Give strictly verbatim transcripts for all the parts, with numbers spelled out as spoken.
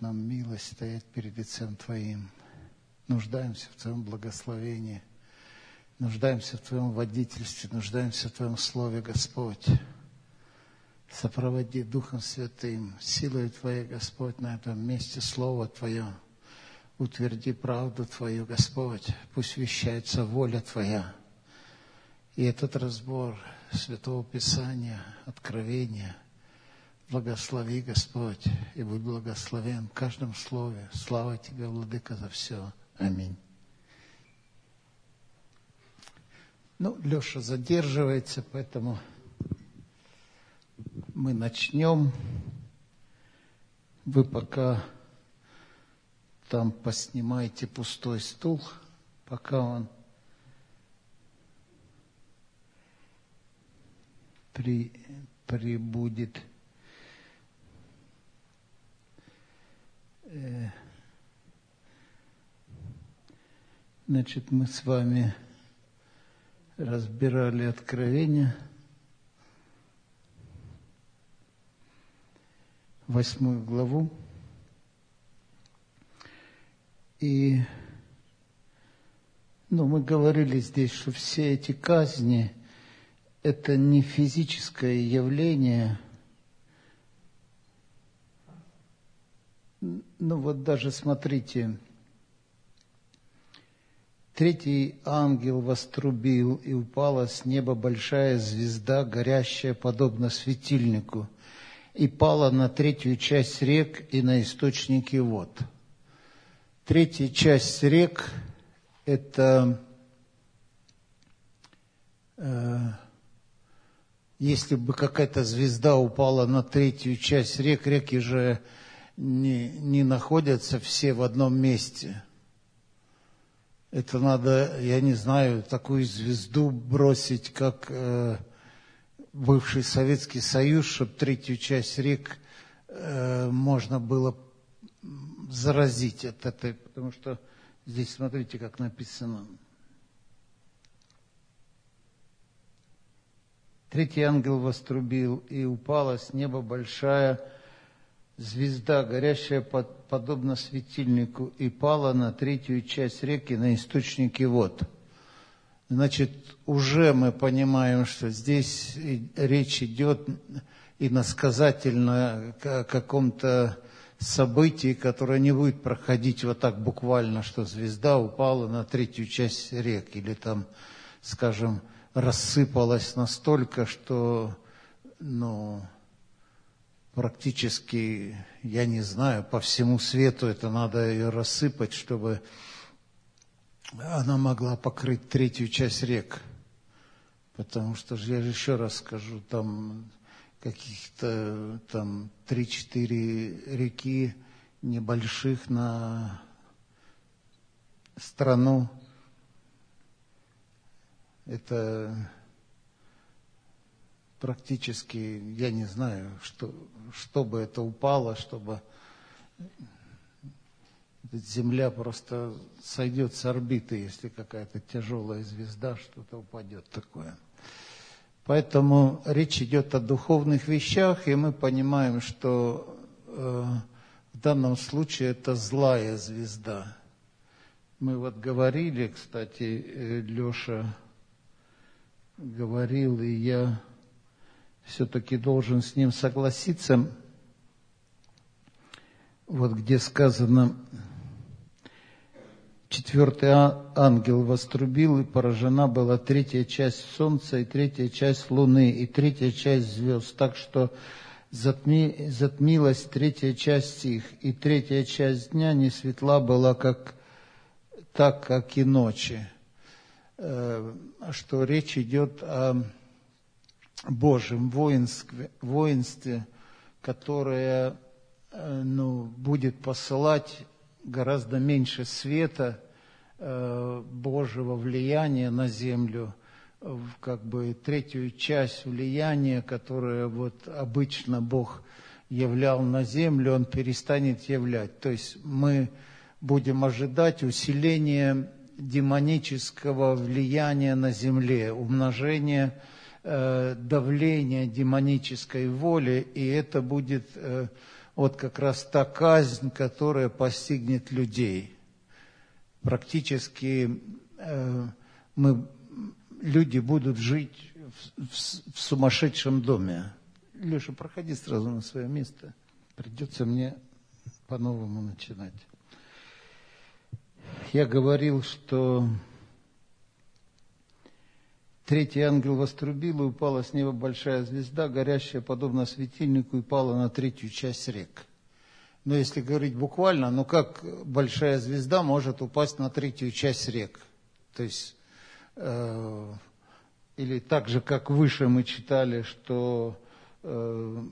нам милость стоять перед лицем Твоим. Нуждаемся в Твоем благословении, нуждаемся в Твоем водительстве, нуждаемся в Твоем Слове, Господь. Сопроводи Духом Святым, силой Твоей, Господь, на этом месте Слово Твое. Утверди правду Твою, Господь, пусть вещается воля Твоя. И этот разбор Святого Писания, откровения, благослови, Господь, и будь благословен в каждом слове. Слава Тебе, Владыка, за все. Аминь. Ну, Леша задерживается, поэтому мы начнем. Вы пока там поснимайте пустой стул, пока он при, прибудет. Значит, мы с вами разбирали Откровение, восьмую главу. И ну, мы говорили здесь, что все эти казни – это не физическое явление. Ну вот даже смотрите, третий ангел вострубил, и упала с неба большая звезда, горящая подобно светильнику, и пала на третью часть рек и на источники вод. Третья часть рек – это, э, если бы какая-то звезда упала на третью часть рек, реки же не, не находятся все в одном месте. Это надо, я не знаю, такую звезду бросить, как э, бывший Советский Союз, чтобы третью часть рек э, можно было заразить от этой, потому что здесь смотрите, как написано. Третий ангел вострубил, и упала с неба большая звезда, горящая под, подобно светильнику, и пала на третью часть реки, на источники вод. Значит, уже мы понимаем, что здесь речь идет иносказательно о каком-то событий, которое не будет проходить вот так буквально, что звезда упала на третью часть рек, или там, скажем, рассыпалась настолько, что, ну, практически, я не знаю, по всему свету это надо ее рассыпать, чтобы она могла покрыть третью часть рек. Потому что, я же еще раз скажу, там каких-то там три-четыре реки небольших на страну. Это практически, я не знаю, что, чтобы это упало, чтобы Земля просто сойдет с орбиты, если какая-то тяжелая звезда, что-то упадет такое. Поэтому речь идет о духовных вещах, и мы понимаем, что э, в данном случае это злая звезда. Мы вот говорили, кстати, Леша говорил, и я все-таки должен с ним согласиться. Вот где сказано, четвертый ангел вострубил, и поражена была третья часть солнца, и третья часть луны, и третья часть звезд, так что затми, затмилась третья часть их, и третья часть дня не светла была, как, так, как и ночи. Что речь идет о Божьем воинстве, воинстве, которое, ну, будет посылать гораздо меньше света, э, Божьего влияния на землю, в как бы третью часть влияния, которое вот обычно Бог являл на землю, Он перестанет являть. То есть мы будем ожидать усиления демонического влияния на земле, умножения э, давления демонической воли, и это будет э, вот как раз та казнь, которая постигнет людей. Практически э, мы, люди будут жить в, в, в сумасшедшем доме. Леша, проходи сразу на свое место. Придется мне по-новому начинать. Я говорил, что третий ангел вострубил, и упала с неба большая звезда, горящая, подобно светильнику, и пала на третью часть рек. Но если говорить буквально, ну как большая звезда может упасть на третью часть рек? То есть, э, или так же, как выше мы читали, что э,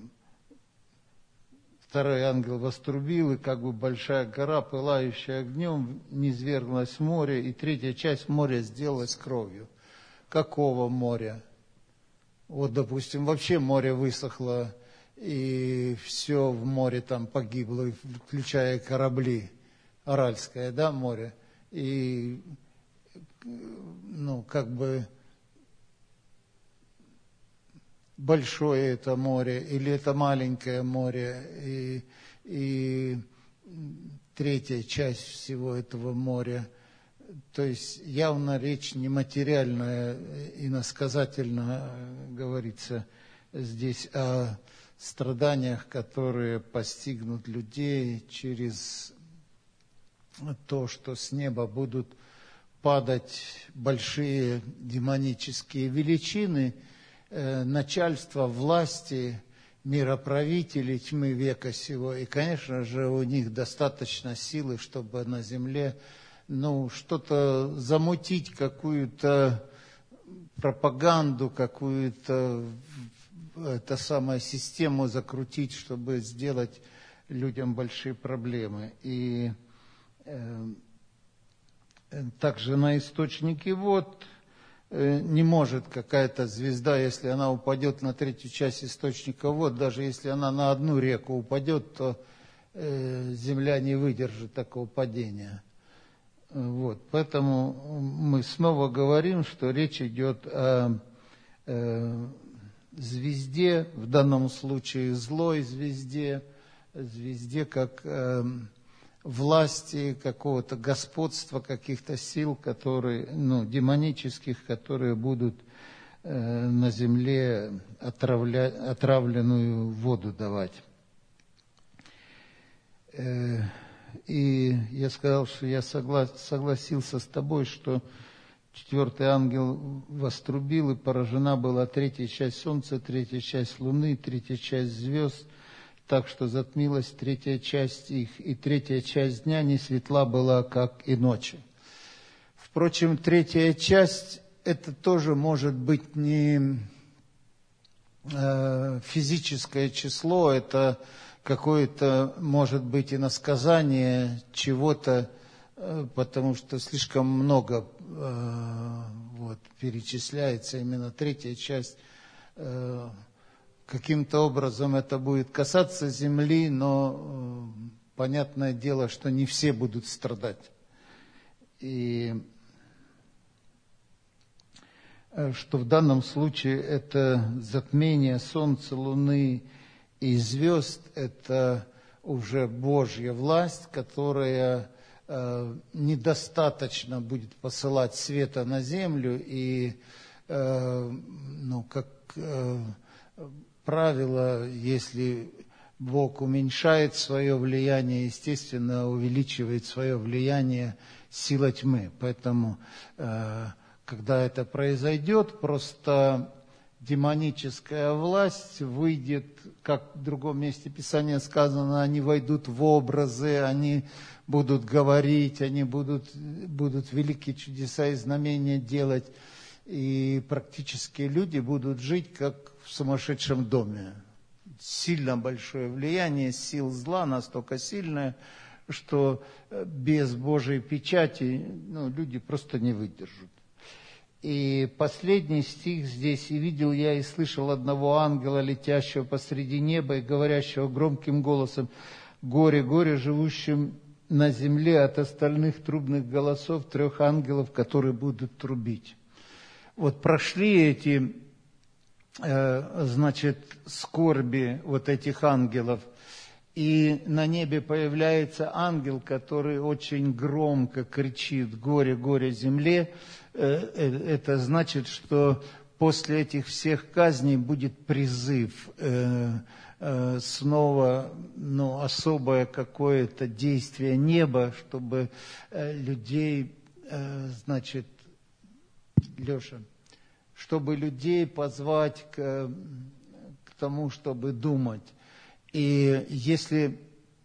второй ангел вострубил, и как бы большая гора, пылающая огнем, низвергнулась в море, и третья часть моря сделалась кровью. Какого моря? Вот, допустим, вообще море высохло, и все в море там погибло, включая корабли. Аральское, да, море. И, ну, как бы, большое это море, или это маленькое море, и, и третья часть всего этого моря. То есть явно речь не материальная, иносказательно говорится здесь о страданиях, которые постигнут людей через то, что с неба будут падать большие демонические величины, э, начальства, власти, мироправители тьмы века сего. И, конечно же, у них достаточно силы, чтобы на земле ну, что-то замутить, какую-то пропаганду, какую-то это самая систему закрутить, чтобы сделать людям большие проблемы. И э, также на источнике вод э, не может какая-то звезда, если она упадет на третью часть источника вод, даже если она на одну реку упадет, то э, земля не выдержит такого падения. Вот, поэтому мы снова говорим, что речь идет о э, звезде, в данном случае злой звезде, звезде как э, власти, какого-то господства, каких-то сил, которые, ну, демонических, которые будут э, на земле отравля, отравленную воду давать. Э, И я сказал, что я согла- согласился с тобой, что четвертый ангел вострубил, и поражена была третья часть солнца, третья часть луны, третья часть звезд, так что затмилась третья часть их, и третья часть дня не светла была, как и ночи. Впрочем, третья часть, это тоже может быть не э, физическое число, это какое-то, может быть, иносказание чего-то, потому что слишком много э, вот, перечисляется именно третья часть. Э, каким-то образом это будет касаться земли, но э, понятное дело, что не все будут страдать. И э, что в данном случае это затмение солнца, луны и звезд – это уже Божья власть, которая э, недостаточно будет посылать света на землю. И, э, ну, как э, правило, если Бог уменьшает свое влияние, естественно, увеличивает свое влияние сила тьмы. Поэтому, э, когда это произойдет, просто демоническая власть выйдет, как в другом месте Писания сказано, они войдут в образы, они будут говорить, они будут, будут великие чудеса и знамения делать. И практически люди будут жить, как в сумасшедшем доме. Сильно большое влияние сил зла, настолько сильное, что без Божьей печати ну, люди просто не выдержат. И последний стих здесь: «И видел я и слышал одного ангела, летящего посреди неба и говорящего громким голосом: горе, горе живущим на земле от остальных трубных голосов трех ангелов, которые будут трубить». Вот прошли эти, э, значит, скорби вот этих ангелов, и на небе появляется ангел, который очень громко кричит «Горе, горе земле», это значит, что после этих всех казней будет призыв, снова ну, особое какое-то действие неба, чтобы людей, значит, Леша, чтобы людей позвать к, к тому, чтобы думать. И если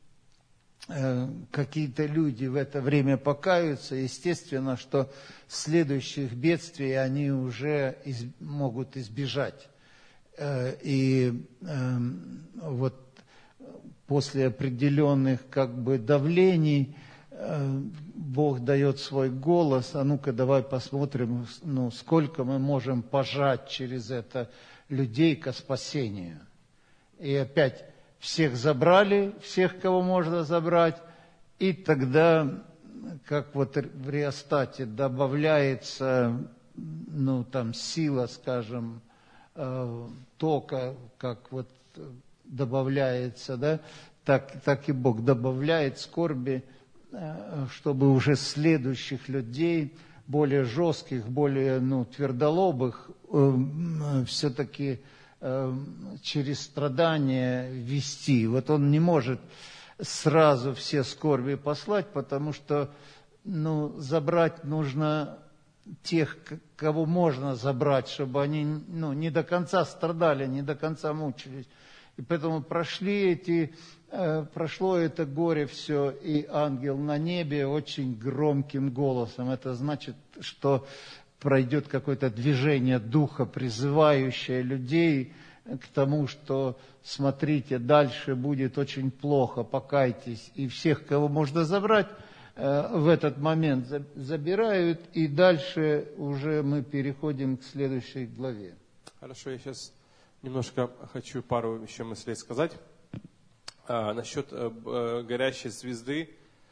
э, какие-то люди в это время покаются, естественно, что следующих бедствий они уже из, могут избежать. Э, и э, вот после определенных как бы давлений э, Бог дает свой голос. А ну-ка давай посмотрим, ну, сколько мы можем пожать через это людей ко спасению. И опять всех забрали, всех, кого можно забрать, и тогда, как вот в реостате добавляется, ну, там, сила, скажем, э, тока, как вот добавляется, да, так, так и Бог добавляет скорби, э, чтобы уже следующих людей, более жестких, более, ну, твердолобых, э, э, все-таки через страдания вести. Вот он не может сразу все скорби послать, потому что ну, забрать нужно тех, кого можно забрать, чтобы они ну, не до конца страдали, не до конца мучились. И поэтому прошли эти, э, прошло это горе все, и ангел на небе очень громким голосом. Это значит, что пройдет какое-то движение духа, призывающее людей к тому, что, смотрите, дальше будет очень плохо, покайтесь. И всех, кого можно забрать, в этот момент забирают, и дальше уже мы переходим к следующей главе. Хорошо, я сейчас немножко хочу пару еще мыслей сказать. А, насчет а, горящей звезды.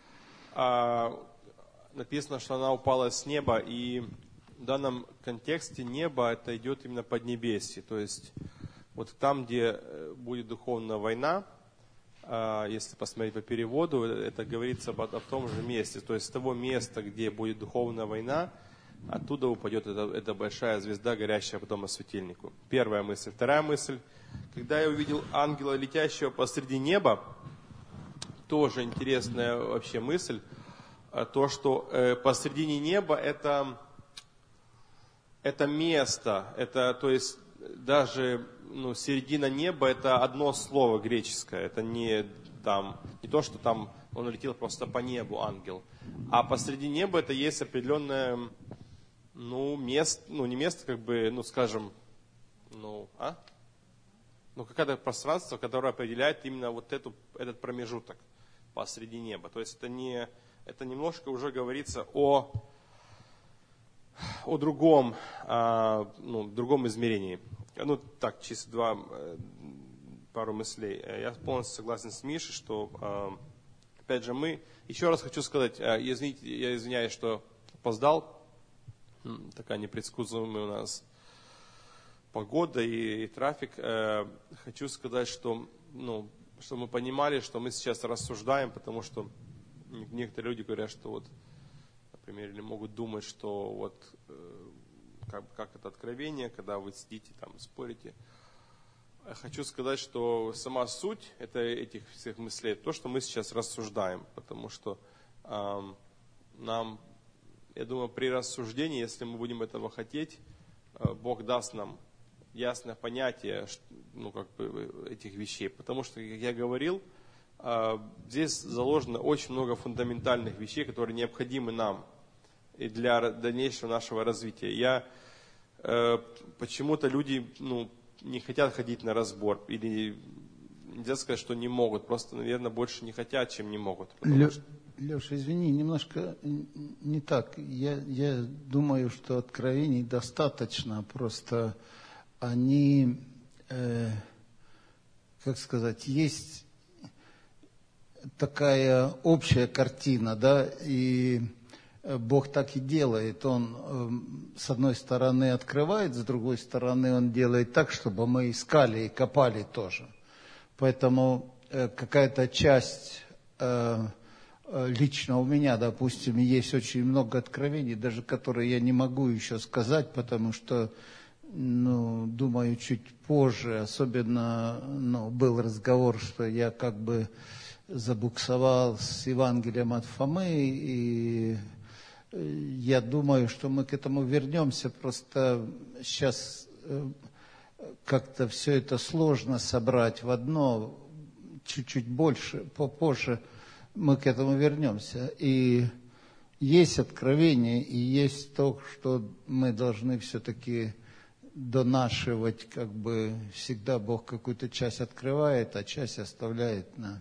А, написано, что она упала с неба, и в данном контексте небо это идет именно поднебесье, то есть вот там, где будет духовная война, если посмотреть по переводу, это говорится об, о том же месте, то есть с того места, где будет духовная война, оттуда упадет эта, эта большая звезда, горящая потом на светильнику. Первая мысль. Вторая мысль. Когда я увидел ангела, летящего посреди неба, тоже интересная вообще мысль, то, что посредине неба это Это место, это, то есть, даже ну, середина неба, это одно слово греческое, это не, там, не то, что там он летел просто по небу, ангел, а посреди неба это есть определенное, ну, место, ну, не место, как бы, ну, скажем, ну, а? Ну, какое-то пространство, которое определяет именно вот эту, этот промежуток посреди неба, то есть это не, это немножко уже говорится о о другом, а, ну, другом измерении. Ну, так, чисто два, пару мыслей. Я полностью согласен с Мишей, что, а, опять же, мы, еще раз хочу сказать, а, извините, я извиняюсь, что опоздал, такая непредсказуемая у нас погода и, и трафик. А, хочу сказать, что, ну, чтобы мы понимали, что мы сейчас рассуждаем, потому что некоторые люди говорят, что вот, например, или могут думать, что вот как, как это откровение, когда вы сидите там, спорите. Хочу сказать, что сама суть это, этих всех мыслей, то, что мы сейчас рассуждаем, потому что э, нам, я думаю, при рассуждении, если мы будем этого хотеть, э, Бог даст нам ясное понятие ну, как бы, этих вещей, потому что, как я говорил, э, здесь заложено очень много фундаментальных вещей, которые необходимы нам и для дальнейшего нашего развития. Я, э, почему-то люди ну, не хотят ходить на разбор, или нельзя сказать, что не могут, просто, наверное, больше не хотят, чем не могут. Лё, что... Леша, извини, немножко не так. Я, я думаю, что откровений достаточно, просто они, э, как сказать, есть такая общая картина, да, и Бог так и делает. Он с одной стороны открывает, с другой стороны Он делает так, чтобы мы искали и копали тоже. Поэтому какая-то часть, лично у меня, допустим, есть очень много откровений, даже которые я не могу еще сказать, потому что, ну, думаю, чуть позже, особенно, ну, был разговор, что я как бы забуксовал с Евангелием от Фомы, и я думаю, что мы к этому вернемся, просто сейчас как-то все это сложно собрать в одно, чуть-чуть больше, попозже мы к этому вернемся. И есть откровение, и есть то, что мы должны все-таки донашивать, как бы всегда Бог какую-то часть открывает, а часть оставляет на...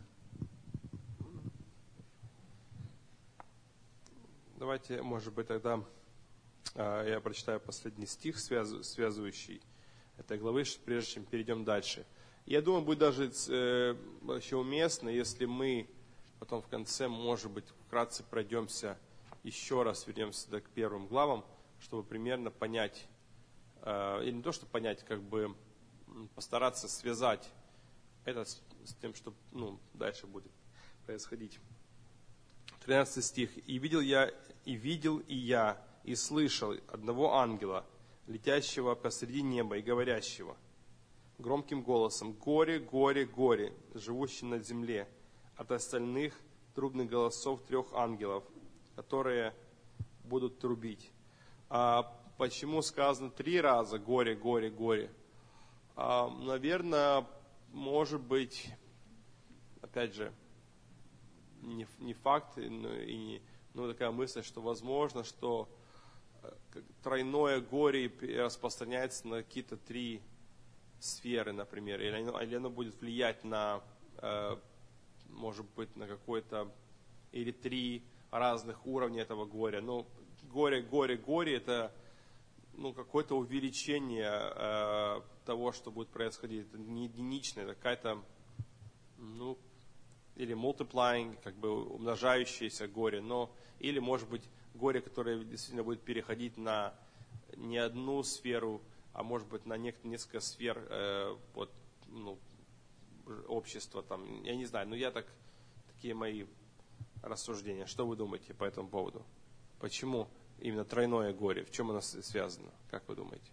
Давайте, может быть, тогда э, я прочитаю последний стих, связ, связывающий этой главы, прежде чем перейдем дальше. Я думаю, будет даже э, еще уместно, если мы потом в конце, может быть, вкратце пройдемся еще раз, вернемся к первым главам, чтобы примерно понять, э, или не то, чтобы понять, как бы постараться связать это с, с тем, что, ну, дальше будет происходить. тринадцатый стих. «И видел я, и видел и я, и слышал одного ангела, летящего посреди неба и говорящего громким голосом: горе, горе, горе, живущим на земле, от остальных трубных голосов трех ангелов, которые будут трубить». А почему сказано три раза горе, горе, горе? А, наверное, может быть, опять же, не, не факт, но и не, ну, такая мысль, что возможно, что тройное горе распространяется на какие-то три сферы, например, или оно, или оно будет влиять на, э, может быть, на какой-то, или три разных уровня этого горя. Но горе, горе, горе – это, ну, какое-то увеличение э, того, что будет происходить. Это не единичное, это какая-то, ну, или multiplying, как бы умножающееся горе, но, или, может быть, горе, которое действительно будет переходить на не одну сферу, а может быть на несколько сфер э, вот, ну, общества, там, я не знаю, но я так, такие мои рассуждения. Что вы думаете по этому поводу? Почему именно тройное горе? В чем оно связано? Как вы думаете?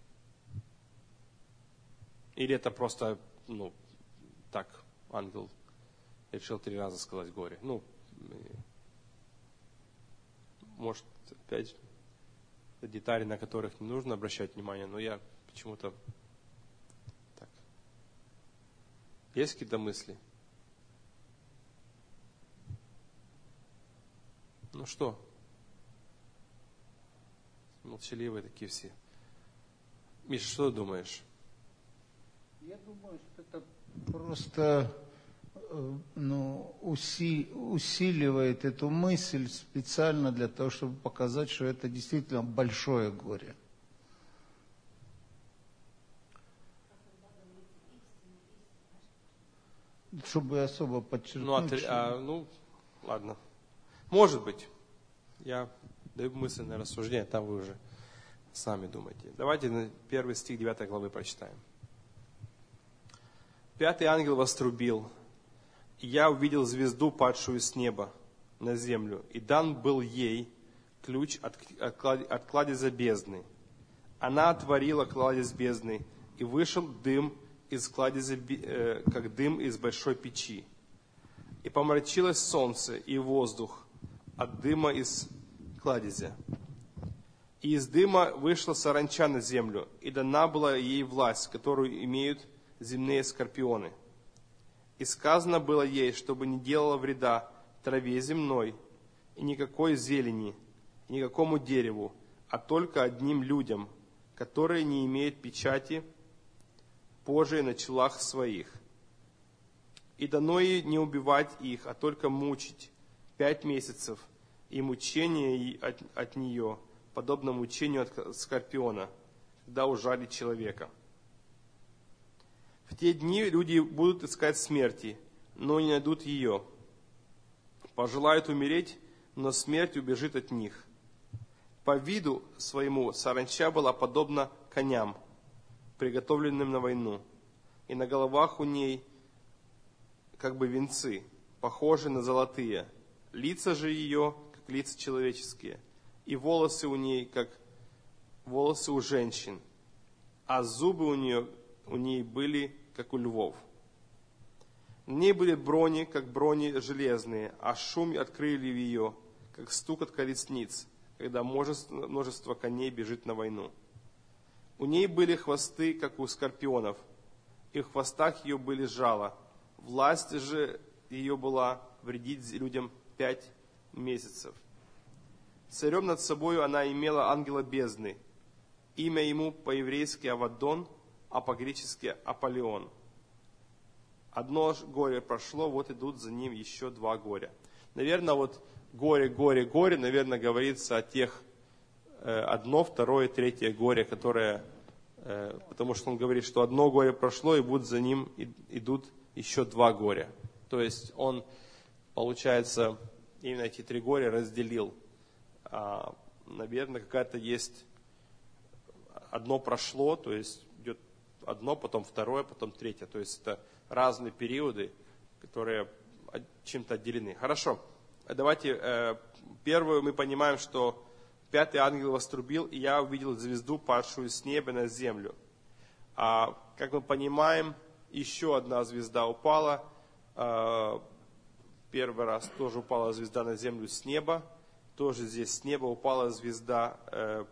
Или это просто, ну, так, ангел решил три раза сказать горе? Ну, может, опять детали, на которых не нужно обращать внимание, но я почему-то так. Есть какие-то мысли? Ну что? Молчаливые такие все. Миша, что ты думаешь? Я думаю, что это просто, ну, уси, усиливает эту мысль специально для того, чтобы показать, что это действительно большое горе. Чтобы особо подчеркнуть. Ну, отри... а, ну, ладно. Может быть. Я даю мысленное рассуждение, там вы уже сами думаете. Давайте первый стих девятой главы прочитаем. «Пятый ангел вострубил, и я увидел звезду, падшую с неба на землю, и дан был ей ключ от, от, от кладезя бездны. Она отворила кладезь бездны, и вышел дым из кладезя, э, как дым из большой печи. И помрачилось солнце и воздух от дыма из кладезя. И из дыма вышла саранча на землю, и дана была ей власть, которую имеют земные скорпионы. И сказано было ей, чтобы не делала вреда траве земной, и никакой зелени, и никакому дереву, а только одним людям, которые не имеют печати Божией на челах своих. И дано ей не убивать их, а только мучить пять месяцев, и мучение от, от нее, подобно мучению от скорпиона, когда ужалит человека. В те дни люди будут искать смерти, но не найдут ее. Пожелают умереть, но смерть убежит от них. По виду своему саранча была подобна коням, приготовленным на войну, и на головах у ней как бы венцы, похожие на золотые. Лица же ее, как лица человеческие, и волосы у ней, как волосы у женщин, а зубы у нее, у ней были, как у львов. На ней были брони, как брони железные, а шум от крыльев ее, как стук от колесниц, когда множество, множество коней бежит на войну. У ней были хвосты, как у скорпионов, и в хвостах ее были жала. Власть же ее была вредить людям пять месяцев. Царем над собою она имела ангела бездны. Имя ему по-еврейски Авадон, а по-гречески Аполеон. Одно горе прошло, вот идут за ним еще два горя. Наверное, вот горе, горе, горе, наверное, говорится о тех э, одно, второе, третье горе, которое, э, потому что он говорит, что одно горе прошло, и будут за ним и, идут еще два горя. То есть он, получается, именно эти три горя разделил. А, наверное, какая-то есть, одно прошло, то есть идет одно, потом второе, потом третье. То есть это разные периоды, которые чем-то отделены. Хорошо, давайте, э, первое мы понимаем, что пятый ангел вострубил, и я увидел звезду, падшую с неба на землю. А, как мы понимаем, еще одна звезда упала. Э, первый раз тоже упала звезда на землю с неба. Тоже здесь с неба упала звезда. Э,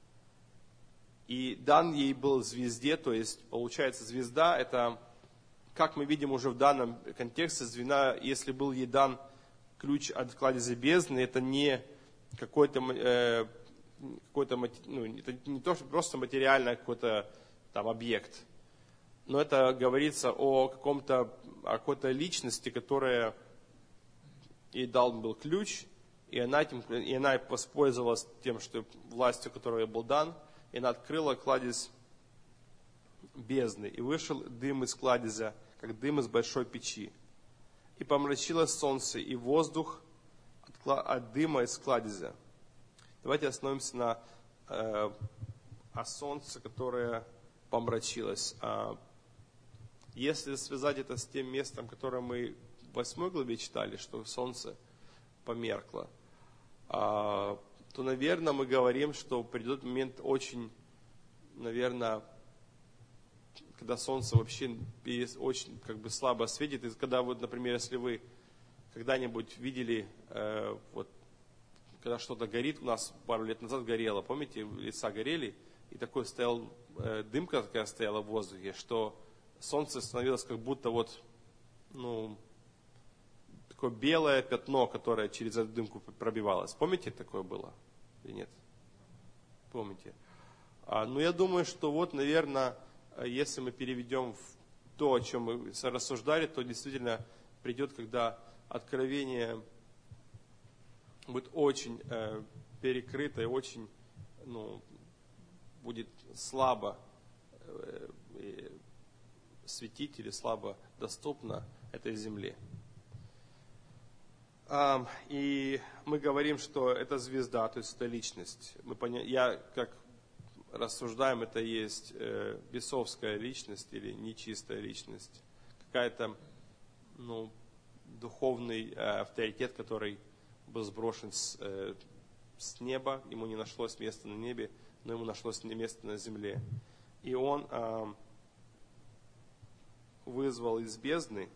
и дан ей был звезде, то есть получается звезда, это, как мы видим уже в данном контексте, звена, если был ей дан ключ от кладезя бездны, это не какой-то, э, какой-то ну, это не то, что просто материальный какой-то там объект, но это говорится о каком-то, о какой-то личности, которая ей дал был ключ, и она, этим, и она воспользовалась тем, что властью, которой был дан, и она открыла кладезь бездны, и вышел дым из кладезя, как дым из большой печи. И помрачилось солнце, и воздух от, от дыма из кладезя. Давайте остановимся на э, о солнце, которое помрачилось. А, если связать это с тем местом, которое мы в восьмой главе читали, что солнце померкло, а, то, наверное, мы говорим, что придет момент очень, наверное, когда солнце вообще очень как бы слабо светит. И когда, вот, например, если вы когда-нибудь видели, э, вот, когда что-то горит, у нас пару лет назад горело, помните, леса горели, и такой стоял, э, дымка такая стояла в воздухе, что солнце становилось как будто вот, ну, такое белое пятно, которое через эту дымку пробивалось. Помните, такое было или нет? Помните? А, ну, я думаю, что вот, наверное, если мы переведем в то, о чем мы рассуждали, то действительно придет, когда откровение будет очень э, перекрыто и очень, ну, будет слабо э, э, светить или слабо доступно этой земле. И мы говорим, что это звезда, то есть это личность. Мы поня... Я, как рассуждаем, это есть э, бесовская личность или нечистая личность. Какая-то, ну, духовный э, авторитет, который был сброшен с, э, с неба. Ему не нашлось места на небе, но ему нашлось место на земле. И он э, вызвал из бездны.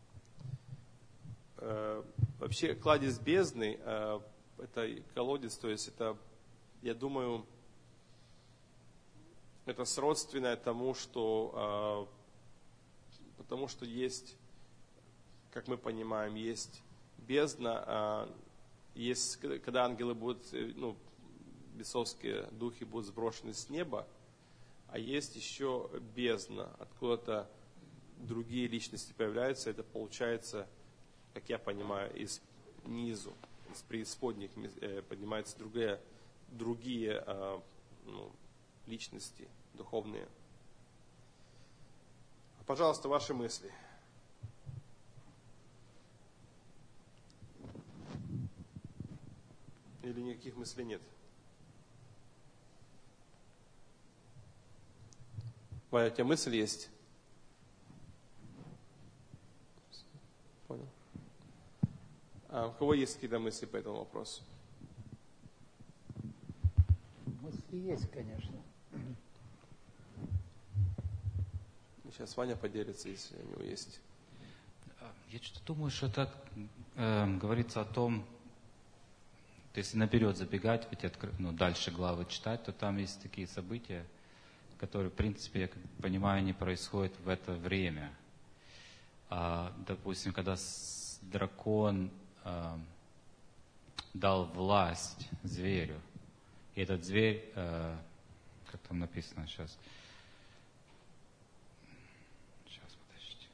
Вообще, кладезь бездны, это колодец, то есть это, я думаю, это сродственное тому, что, потому что есть, как мы понимаем, есть бездна, есть, когда ангелы будут, ну, бесовские духи будут сброшены с неба, а есть еще бездна, откуда-то другие личности появляются, это получается, как я понимаю, из низу, из преисподних поднимаются другие, другие ну, личности духовные. Пожалуйста, ваши мысли. Или никаких мыслей нет? Ваня, у тебя мысль есть? у кого есть какие-то мысли по этому вопросу? Мысли есть, конечно. Сейчас Ваня поделится, если у него есть. Я что-то думаю, что это э, говорится о том, если наперед забегать, ведь откры, ну, дальше главы читать, то там есть такие события, которые, в принципе, я как понимаю, не происходят в это время. А, допустим, когда с, дракон а, дал власть зверю, и этот зверь, а, как там написано сейчас, сейчас, подождите.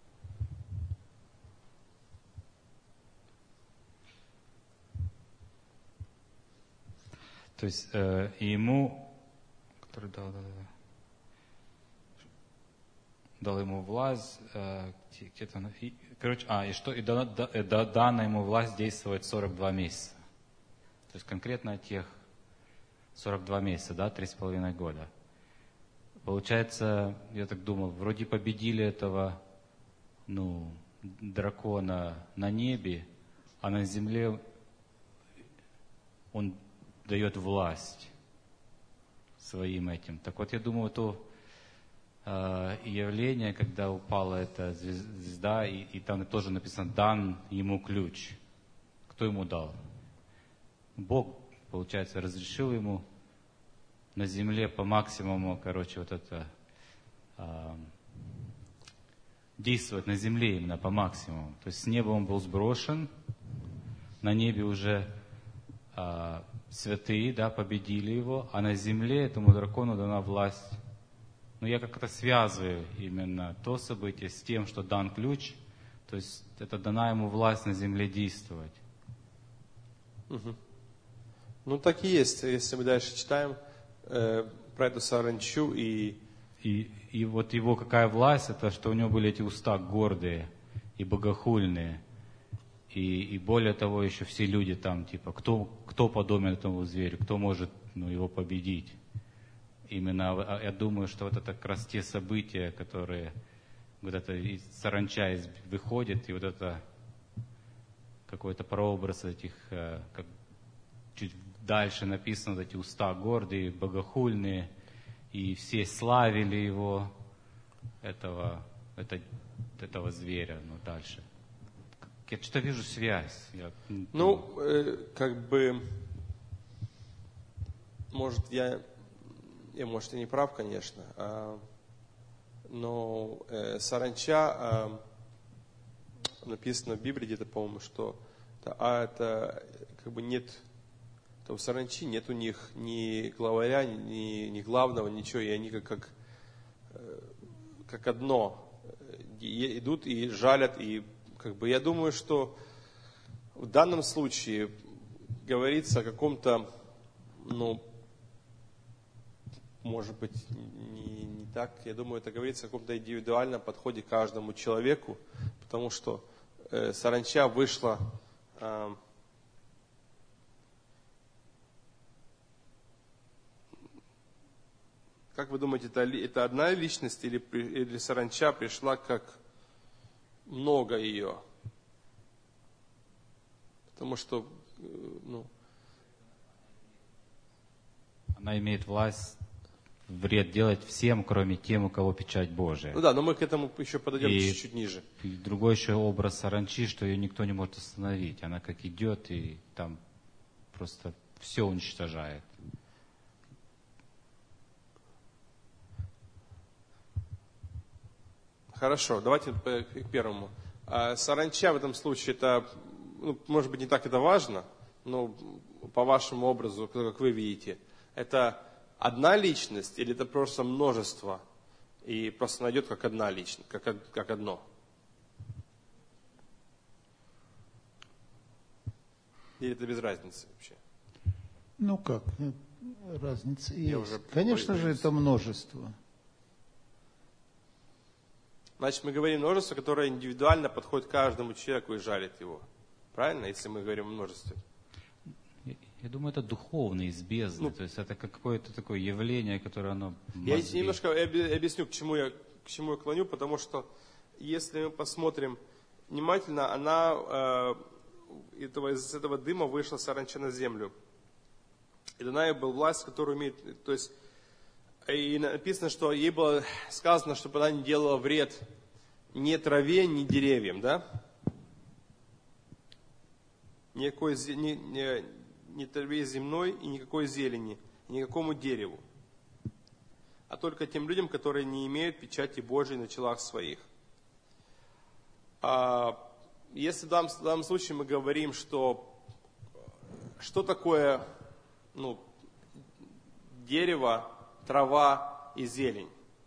То есть э, ему, который дал, дал, дал, дал ему власть, э, где-то, и, короче, а, и что, и дана, да, дана ему власть действовать сорок два месяца. То есть конкретно тех сорок два месяца, да, три с половиной года. Получается, я так думал, вроде победили этого, ну, дракона на небе, а на земле он дает власть своим этим. Так вот, я думаю, то э, явление, когда упала эта звезда, и, и там тоже написано, дан ему ключ. Кто ему дал? Бог, получается, разрешил ему на земле по максимуму, короче, вот это, э, действовать на земле именно по максимуму. То есть с неба он был сброшен, на небе уже э, святые, да, победили его, а на земле этому дракону дана власть. Но я как-то связываю именно то событие с тем, что дан ключ, то есть это дана ему власть на земле действовать. Угу. Ну так и есть, если мы дальше читаем э, про эту саранчу и... и... И вот его какая власть, это что у него были эти уста гордые и богохульные. И, и более того, еще все люди там, типа, кто, кто подобен этому зверю, кто может, ну, его победить. Именно, я думаю, что вот это как раз те события, которые вот это из саранча выходит, и вот это какой-то прообраз этих, как чуть дальше написано, вот эти уста гордые, богохульные, и все славили его, этого, это, этого зверя, ну, дальше. Я что-то вижу связь. Я... Ну, э, как бы, может, я, я, может, и не прав, конечно, а, но э, саранча, а, написано в Библии где-то, по-моему, что это, а это как бы нет, у саранчи нет у них ни главаря, ни, ни главного, ничего, и они как, как, как одно идут и жалят, и как бы я думаю, что в данном случае говорится о каком-то, ну, может быть, не, не так, я думаю, это говорится о каком-то индивидуальном подходе к каждому человеку, потому что э, саранча вышла э, как вы думаете, это, это одна личность или, или саранча пришла как много ее? Потому что, ну... Она имеет власть вред делать всем, кроме тем, у кого печать Божия. Ну да, но мы к этому еще подойдем и, чуть-чуть ниже. И другой еще образ саранчи, что ее никто не может остановить. Она как идет и там просто все уничтожает. Хорошо, давайте к первому. Саранча в этом случае, это, ну, может быть, не так это важно, но по вашему образу, как вы видите, это одна личность или это просто множество и просто найдет как одна личность, как, как одно? Или это без разницы вообще? Ну как, разница есть. уже Конечно же, боюсь. это множество. Значит, мы говорим множество, которое индивидуально подходит каждому человеку и жалит его. Правильно, если мы говорим о множестве? Я, я думаю, это духовное из бездны. Ну, то есть это какое-то такое явление, которое оно... Я немножко объясню, к чему, я, к чему я клоню, потому что если мы посмотрим внимательно, она, э, этого, из этого дыма вышла саранча на землю. И дана ей была власть, которую имеет, то есть, и написано, что ей было сказано, чтобы она не делала вред ни траве, ни деревьям, да? Никакой, ни, ни, ни траве земной и никакой зелени, никакому дереву. А только тем людям, которые не имеют печати Божией на челах своих. А если в данном, в данном случае мы говорим, что что такое ну, дерево, трава и зелень?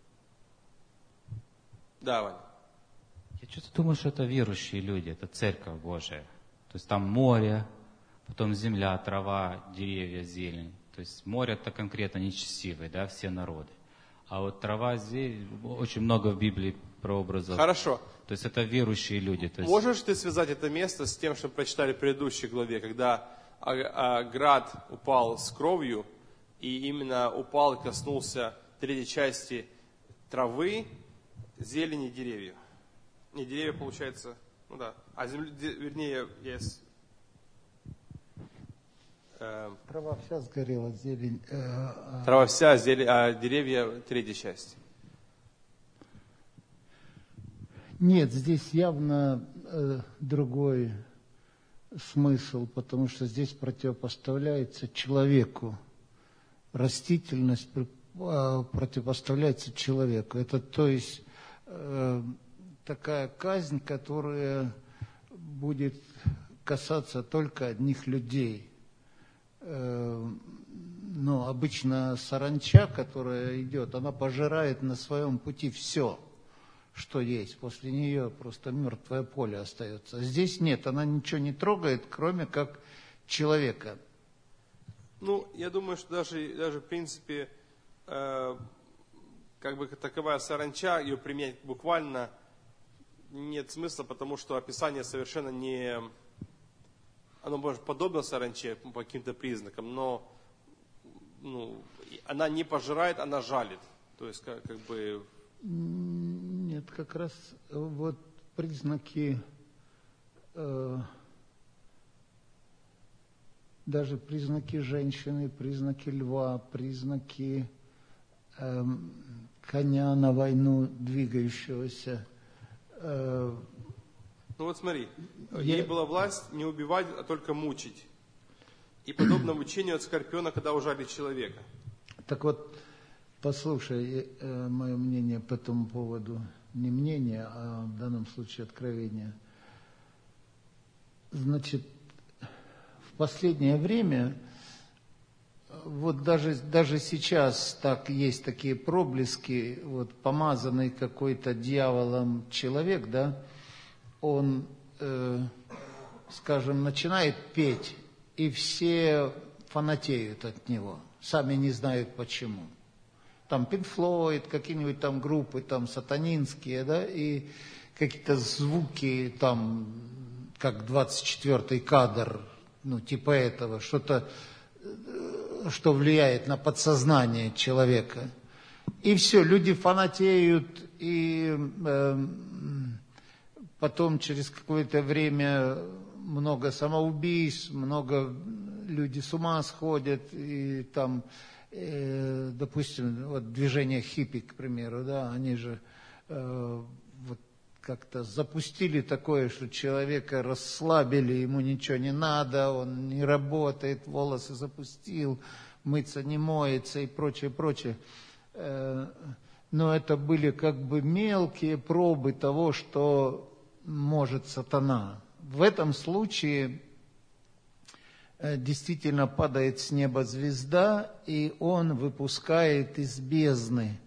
Да, Ваня. Я что-то думаю, что это верующие люди, это Церковь Божия. То есть там море, потом земля, трава, деревья, зелень. То есть море это конкретно нечестивые, да, все народы. А вот трава, зелень, очень много в Библии прообразов. Хорошо. То есть это верующие люди. То есть... Можешь ты связать это место с тем, что мы прочитали в предыдущей главе, когда град упал с кровью, и именно упал и коснулся третьей части травы, зелени, деревьев. Не деревья, получается, ну да, а земля, вернее, yes. э, Трава вся сгорела, зелень. Э, трава вся, зелень, а деревья третья часть. Нет, здесь явно э, другой смысл, потому что здесь противопоставляется человеку. Растительность противопоставляется человеку. Это, то есть, э, такая казнь, которая будет касаться только одних людей. Э, но обычно саранча, которая идет, она пожирает на своем пути все, что есть. После нее просто мертвое поле остается. Здесь нет, она ничего не трогает, кроме как человека. Ну, я думаю, что даже, даже в принципе, э, как бы таковая саранча, ее применять буквально нет смысла, потому что описание совершенно не... Оно может подобно саранче по каким-то признакам, но ну, она не пожирает, она жалит. То есть, как, как бы... Нет, как раз вот признаки... Э, Даже признаки женщины, признаки льва, признаки э, коня на войну двигающегося. Э, ну вот смотри, я... ей была власть не убивать, а только мучить. И подобно мучению от скорпиона, когда ужалит человека. Так вот, послушай э, мое мнение по этому поводу. Не мнение, а в данном случае откровение. Значит, в последнее время, вот даже, даже сейчас так есть такие проблески, вот помазанный какой-то дьяволом человек, да, он, э, скажем, начинает петь, и все фанатеют от него, сами не знают почему. Там Пинк Флойд, какие-нибудь там группы, там сатанинские, да, и какие-то звуки, там, как двадцать четвёртый кадр, ну, типа этого, что-то, что влияет на подсознание человека. И все, люди фанатеют, и э, потом через какое-то время много самоубийств, много люди с ума сходят, и там, э, допустим, вот движение хиппи, к примеру, да, они же э, вот как-то запустили такое, что человека расслабили, ему ничего не надо, он не работает, волосы запустил, мыться не моется и прочее, прочее. Но это были как бы мелкие пробы того, что может сатана. В этом случае действительно падает с неба звезда, и он выпускает из бездны.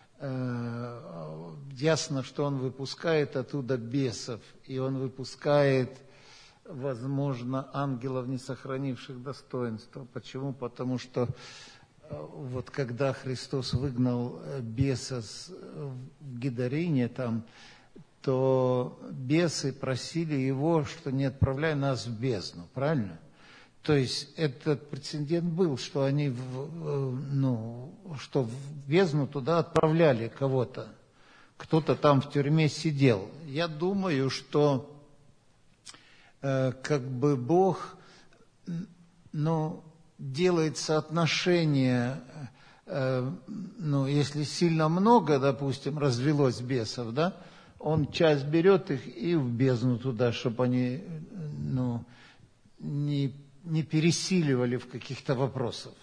Ясно, что он выпускает оттуда бесов, и он выпускает, возможно, ангелов, не сохранивших достоинства. Почему? Потому что вот когда Христос выгнал беса в Гедарине, там, то бесы просили его, что не отправляй нас в бездну, правильно? То есть этот прецедент был, что они, ну, что в бездну туда отправляли кого-то. Кто-то там в тюрьме сидел. Я думаю, что э, как бы Бог, ну, делает соотношение, э, ну, если сильно много, допустим, развелось бесов, да, Он часть берет их и в бездну туда, чтобы они, ну, не, не пересиливали в каких-то вопросах.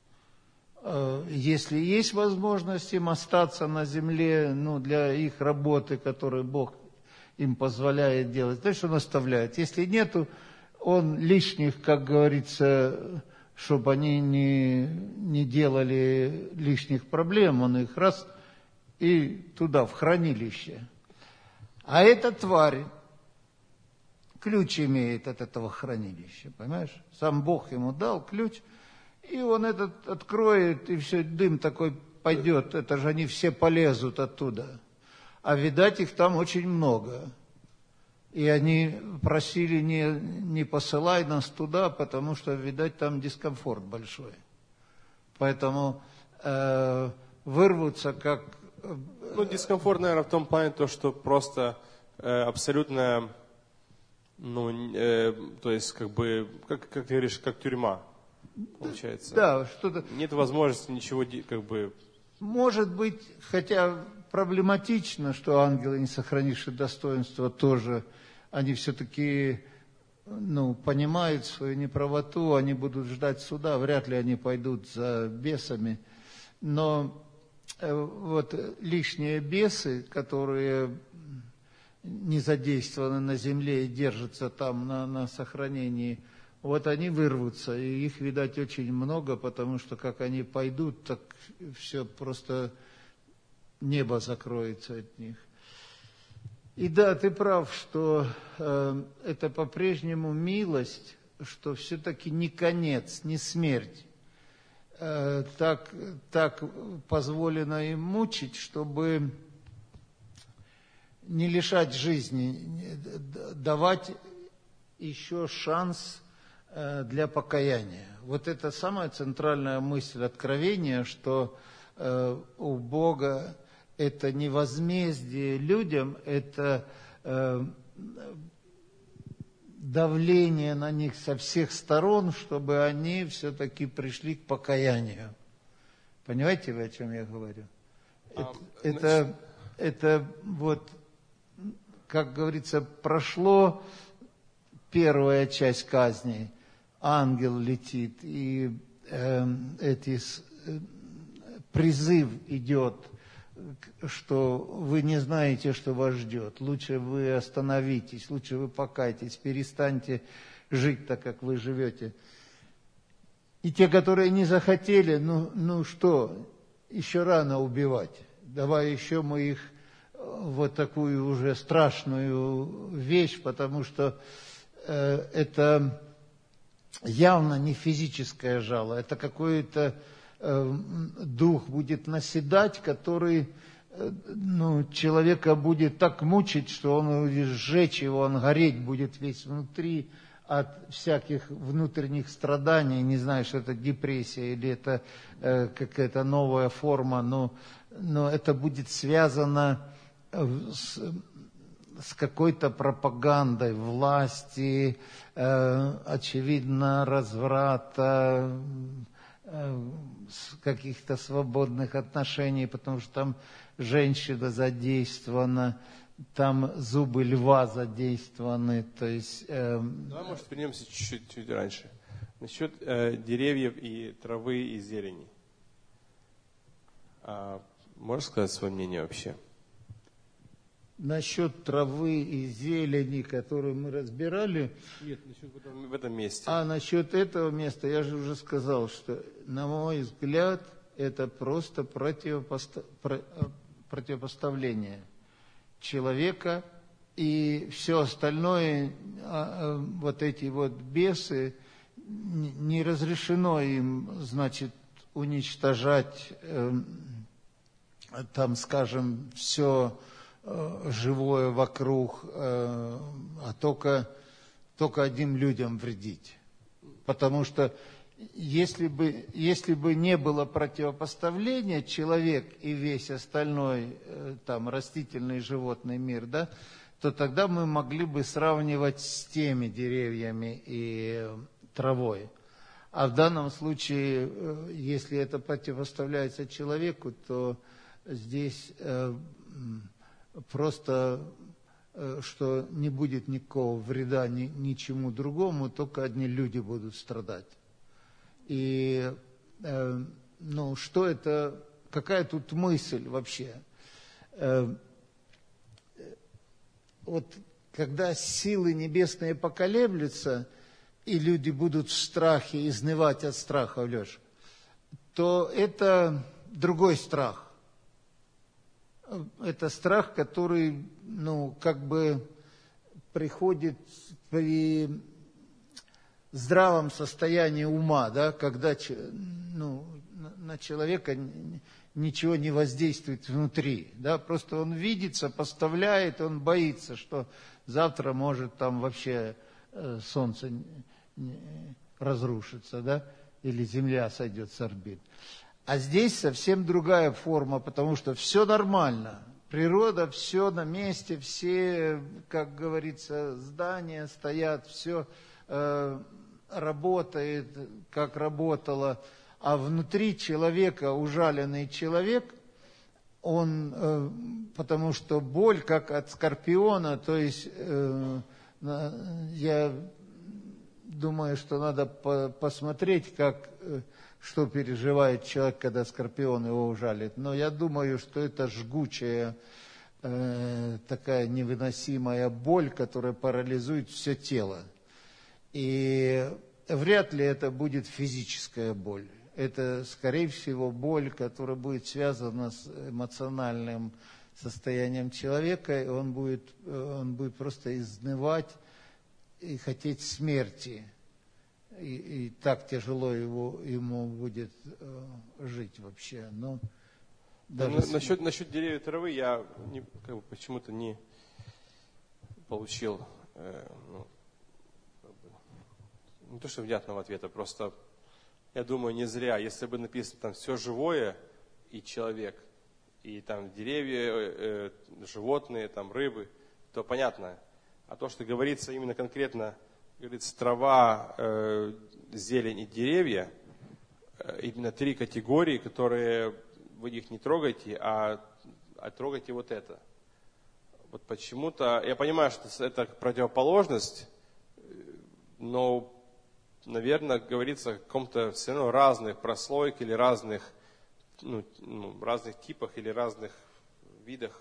Если есть возможность им остаться на земле, ну, для их работы, которую Бог им позволяет делать, значит, Он оставляет. Если нету, Он лишних, как говорится, чтобы они не, не делали лишних проблем, Он их раз и туда, в хранилище. А эта тварь ключ имеет от этого хранилища, понимаешь? Сам Бог ему дал ключ, и он этот откроет, и все, дым такой пойдет. Это же они все полезут оттуда. А видать, их там очень много. И они просили, не, не посылай нас туда, потому что, видать, там дискомфорт большой. Поэтому э, вырвутся как... Ну, дискомфорт, наверное, в том плане, то, что просто э, абсолютно, ну, э, то есть, как бы, как, как ты говоришь, как тюрьма, получается. Да, что-то... Нет возможности ничего, как бы... Может быть, хотя проблематично, что ангелы, не сохранившие достоинства, тоже, они все-таки, ну, понимают свою неправоту, они будут ждать суда, вряд ли они пойдут за бесами. Но э, вот лишние бесы, которые не задействованы на земле и держатся там на, на сохранении, вот они вырвутся, и их, видать, очень много, потому что как они пойдут, так все просто небо закроется от них. И да, ты прав, что э, это по-прежнему милость, что все-таки не конец, не смерть. Э, так, так позволено им мучить, чтобы не лишать жизни, давать еще шанс для покаяния. Вот это самая центральная мысль откровения, что э, у Бога это не возмездие людям, это э, давление на них со всех сторон, чтобы они все-таки пришли к покаянию. Понимаете вы, о чем я говорю? А, это, значит... это, это вот, как говорится, прошло первая часть казни, ангел летит, и э, эти, э, призыв идет, что вы не знаете, что вас ждет. Лучше вы остановитесь, лучше вы покайтесь, перестаньте жить так, как вы живете. И те, которые не захотели, ну, ну что, еще рано убивать. Давай еще мы их вот такую уже страшную вещь, потому что э, это явно не физическое жало, это какой-то э, дух будет наседать, который э, ну, человека будет так мучить, что он будет сжечь его, он гореть будет весь внутри от всяких внутренних страданий. Не знаю, что это депрессия или это э, какая-то новая форма, но, но это будет связано с, с какой-то пропагандой власти, э, очевидно, разврата, э, каких-то свободных отношений, потому что там женщина задействована, там зубы льва задействованы, то есть... Э, Давай, может, вернемся чуть-чуть чуть раньше. Насчет э, деревьев и травы и зелени. А, можешь сказать свое мнение вообще? Насчет травы и зелени, которую мы разбирали... Нет, насчет в этом, в этом месте. А насчет этого места я же уже сказал, что, на мой взгляд, это просто противопоста... про... противопоставление человека и все остальное, вот эти вот бесы, не разрешено им, значит, уничтожать, там, скажем, все живое вокруг, а только, только одним людям вредить. Потому что если бы, если бы не было противопоставления, человек и весь остальной там растительный животный мир, да, то тогда мы могли бы сравнивать с теми деревьями и травой. А в данном случае, если это противоставляется человеку, то здесь просто, что не будет никакого вреда ни, ничему другому, только одни люди будут страдать. И, ну, что это, какая тут мысль вообще? Вот когда силы небесные поколеблются, и люди будут в страхе, изнывать от страха, Леша, то это другой страх. Это страх, который, ну, как бы приходит при здравом состоянии ума, да, когда, ну, на человека ничего не воздействует внутри, да, просто он видит, сопоставляет, он боится, что завтра может там вообще солнце разрушится, да, или Земля сойдет с орбит. А здесь совсем другая форма, потому что все нормально. Природа, все на месте, все, как говорится, здания стоят, все э, работает, как работало. А внутри человека, ужаленный человек, он, э, потому что боль, как от скорпиона, то есть э, я думаю, что надо по посмотреть, как, что переживает человек, когда скорпион его ужалит. Но я думаю, что это жгучая, э, такая невыносимая боль, которая парализует все тело. И вряд ли это будет физическая боль. Это, скорее всего, боль, которая будет связана с эмоциональным состоянием человека, и он будет, он будет просто изнывать и хотеть смерти. И, и так тяжело его, ему будет э, жить вообще. Но даже... на, насчет, насчет деревьев и травы я не, как бы, почему-то не получил э, ну, как бы, не то что внятного ответа, просто я думаю, не зря. Если бы написано там все живое и человек, и там деревья, э, животные, там рыбы, то понятно. А то, что говорится именно конкретно, говорится, трава, э, зелень и деревья, э, именно три категории, которые вы их не трогаете, а, а трогайте вот это. Вот почему-то, я понимаю, что это противоположность, но, наверное, говорится о каком-то все равно разных прослойках или разных, ну, ну, разных типах или разных видах.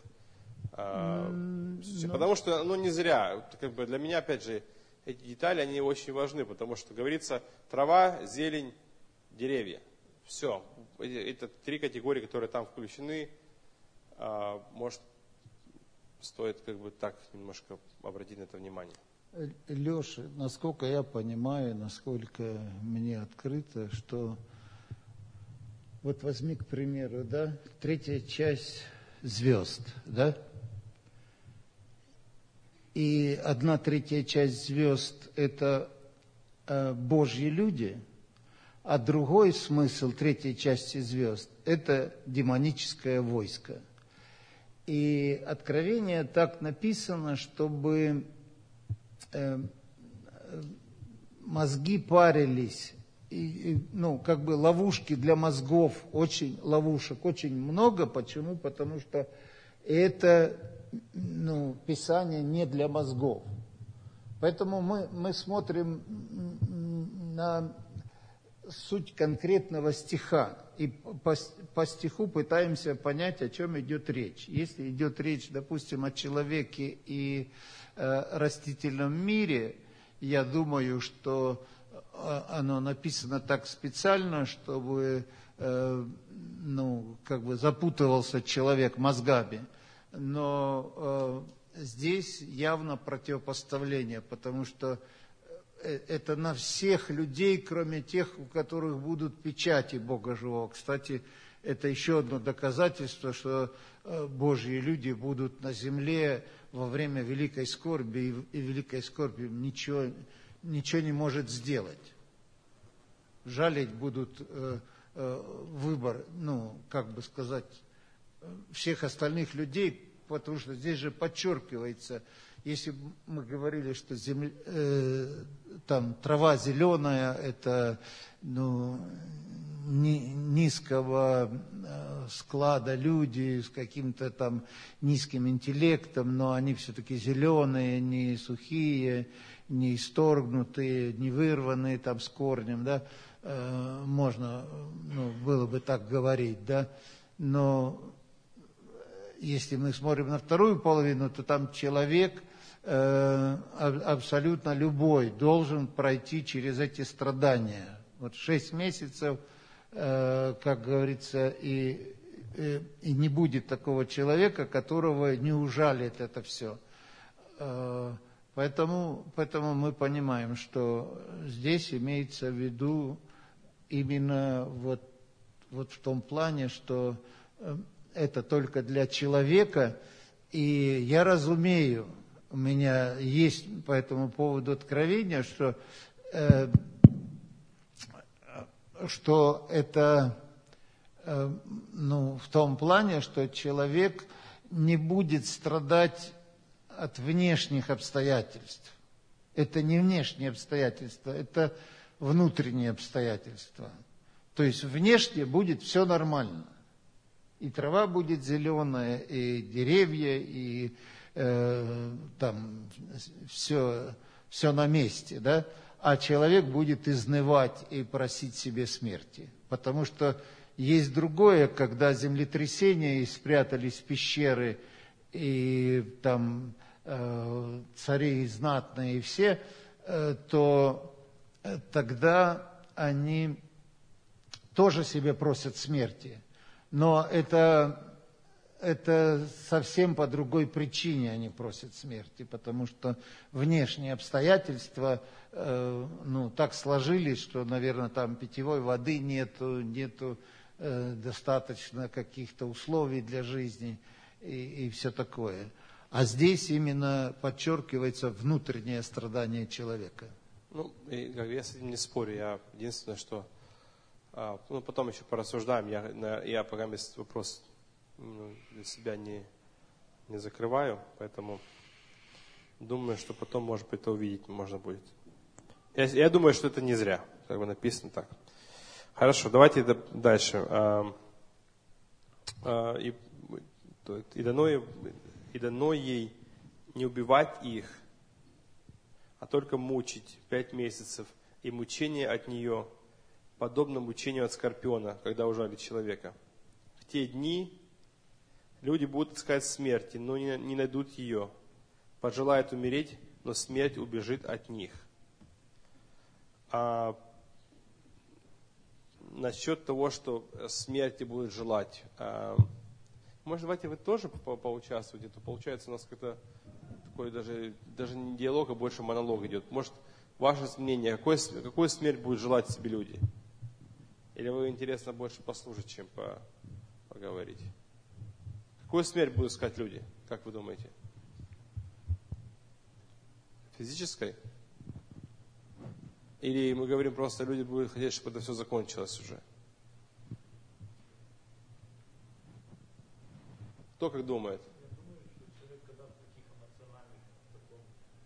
Mm, no. Потому что, ну, не зря, как бы для меня, опять же, эти детали, они очень важны, потому что говорится трава, зелень, деревья. Все. Это три категории, которые там включены. Может, стоит как бы так немножко обратить на это внимание. Леша, насколько я понимаю, насколько мне открыто, что вот возьми, к примеру, да, третья часть звезд, да, и одна третья часть звезд – это э, Божьи люди, а другой смысл третьей части звезд – это демоническое войско. И Откровение так написано, чтобы э, мозги парились, и, и, ну, как бы ловушки для мозгов, очень ловушек очень много. Почему? Потому что это, ну, Писание не для мозгов. Поэтому мы, мы смотрим на суть конкретного стиха и по, по стиху пытаемся понять, о чем идет речь. Если идет речь, допустим, о человеке и э, растительном мире, я думаю, что оно написано так специально, чтобы э, ну, как бы запутывался человек мозгами. Но э, здесь явно противопоставление, потому что это на всех людей, кроме тех, у которых будут печати Бога Живого. Кстати, это еще одно доказательство, что Божьи люди будут на земле во время великой скорби, и великой скорби ничего, ничего не может сделать. Жалеть будут э, э, выбор, ну, как бы сказать, всех остальных людей, потому что здесь же подчеркивается, если бы мы говорили, что земля, э, там трава зеленая, это ну, ни, низкого э, склада люди с каким-то там низким интеллектом, но они все-таки зеленые, не сухие, не исторгнутые, не вырванные там с корнем, да, э, можно, ну, было бы так говорить, да, но если мы смотрим на вторую половину, то там человек э, абсолютно любой должен пройти через эти страдания. Вот шесть месяцев, э, как говорится, и, и, и не будет такого человека, которого не ужалит это все. Э, поэтому, поэтому мы понимаем, что здесь имеется в виду именно вот, вот в том плане, что э, это только для человека, и я разумею, у меня есть по этому поводу откровение, что, э, что это э, ну, в том плане, что человек не будет страдать от внешних обстоятельств. Это не внешние обстоятельства, это внутренние обстоятельства. То есть внешне будет все нормально. И трава будет зеленая, и деревья, и э, там все, все на месте, да? А человек будет изнывать и просить себе смерти. Потому что есть другое, когда землетрясения, и спрятались в пещеры, и там э, цари знатные, и все, э, то тогда они тоже себе просят смерти. Но это, это совсем по другой причине они просят смерти, потому что внешние обстоятельства э, ну, так сложились, что, наверное, там питьевой воды нету, нету э, достаточно каких-то условий для жизни и, и все такое. А здесь именно подчеркивается внутреннее страдание человека. Ну, я с этим не спорю, я единственное, что... А, ну, потом еще порассуждаем. Я, я пока этот вопрос ну, для себя не, не закрываю, поэтому думаю, что потом, может быть, это увидеть можно будет. Я, я думаю, что это не зря, как бы написано так. Хорошо, давайте дальше. А, а, и, и, дано, и дано ей не убивать их, а только мучить пять месяцев, и мучение от нее подобно мучению от скорпиона, когда ужалит человека. В те дни люди будут искать смерти, но не, не найдут ее. Пожелают умереть, но смерть убежит от них. А насчет того, что смерти будут желать. А, может, давайте вы тоже по поучаствуете. То получается у нас как-то такой даже, даже не диалог, а больше монолог идет. Может, ваше мнение, какой, какую смерть будут желать себе люди? Или вы интересно больше послушать, чем по, поговорить? Какую смерть будут искать люди, как вы думаете? Физической? Или мы говорим просто, люди будут хотеть, чтобы это все закончилось уже? Кто как думает? Я думаю, что человек, когда в таких эмоциональных, таком...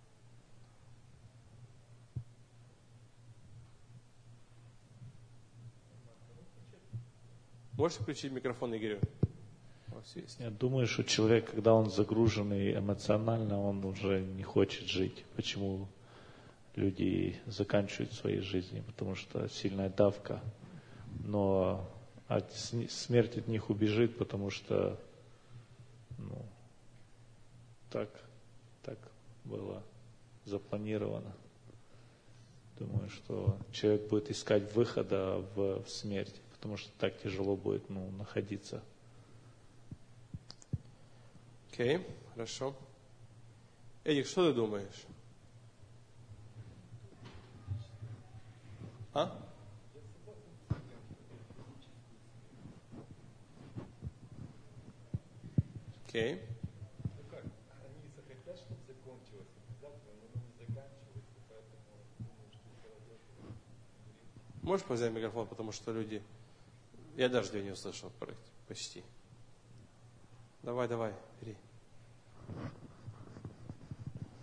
Можешь включить микрофон, Игорь? Я думаю, что человек, когда он загруженный эмоционально, он уже не хочет жить. Почему люди заканчивают свои жизни? Потому что сильная давка. Но от, смерть от них убежит, потому что ну, так, так было запланировано. Думаю, что человек будет искать выхода в, в смерть, потому что так тяжело будет ну, находиться. Окей, okay, хорошо. Эдик, что ты думаешь? А? Окей. Okay. Ну как, они захотят, чтобы закончилось, завтра, но не заканчивается, поэтому думаю, что это Можешь взять микрофон, потому что люди... Я даже тебя не услышал почти. Давай, давай, бери.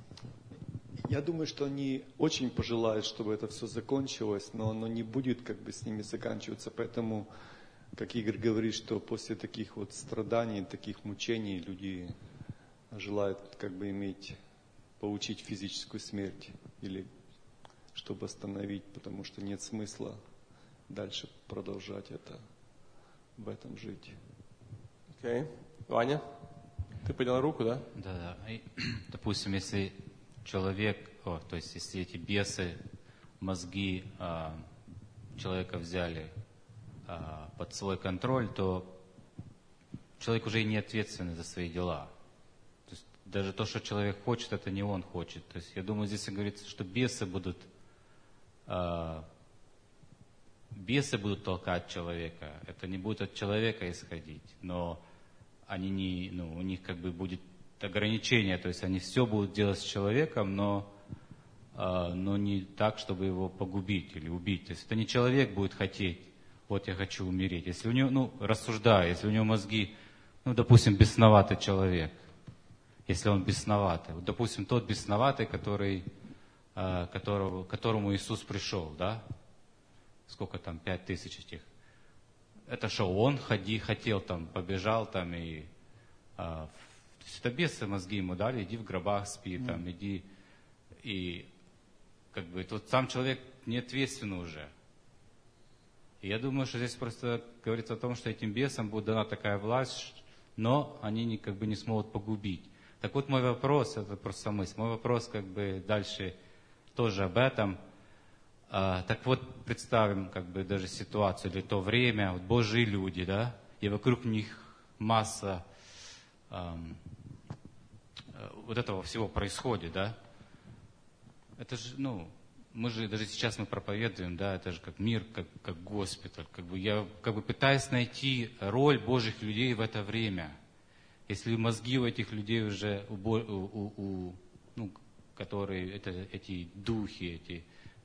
Я думаю, что они очень пожелают, чтобы это все закончилось, но оно не будет как бы с ними заканчиваться. Поэтому, как Игорь говорит, что после таких вот страданий, таких мучений люди желают как бы иметь, получить физическую смерть или чтобы остановить, потому что нет смысла дальше продолжать это, в этом жить. Окей. Okay. Ваня, ты поднял руку, да? Да, да. И, допустим, если человек, о, то есть если эти бесы, мозги а, человека взяли а, под свой контроль, то человек уже и не ответственный за свои дела. То есть даже то, что человек хочет, это не он хочет. То есть я думаю, здесь говорится, что бесы будут, а, бесы будут толкать человека. Это не будет от человека исходить, но они не, ну, у них как бы будет ограничение, то есть они все будут делать с человеком, но, э, но не так, чтобы его погубить или убить. То есть это не человек будет хотеть, вот я хочу умереть. Если у него, ну, рассуждая, если у него мозги, ну, допустим, бесноватый человек, если он бесноватый, вот, допустим, тот бесноватый, который, э, которого, к которому Иисус пришел, да, сколько там, пять тысяч этих. Это что, он ходи, хотел там, побежал там и... А, то есть это бесы мозги ему дали, иди в гробах спи, mm. там, иди... И как бы тот сам человек не ответственный уже. И я думаю, что здесь просто говорится о том, что этим бесам будет дана такая власть, но они не, как бы не смогут погубить. Так вот мой вопрос, это просто мысль, мой вопрос как бы дальше тоже об этом. А, так вот, представим как бы даже ситуацию или то время, вот Божьи люди, да, и вокруг них масса эм, вот этого всего происходит, да. Это же, ну, мы же, даже сейчас мы проповедуем, да, это же как мир, как, как госпиталь. Как бы я как бы пытаюсь найти роль Божьих людей в это время. Если мозги у этих людей уже, у, у, у, ну, которые, это, эти духи, эти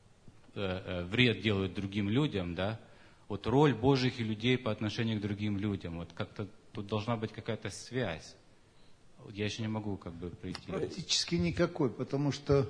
вред делают другим людям, да, вот роль Божьих и людей по отношению к другим людям, вот как-то тут должна быть какая-то связь. Я еще не могу как бы прийти. Практически никакой, потому что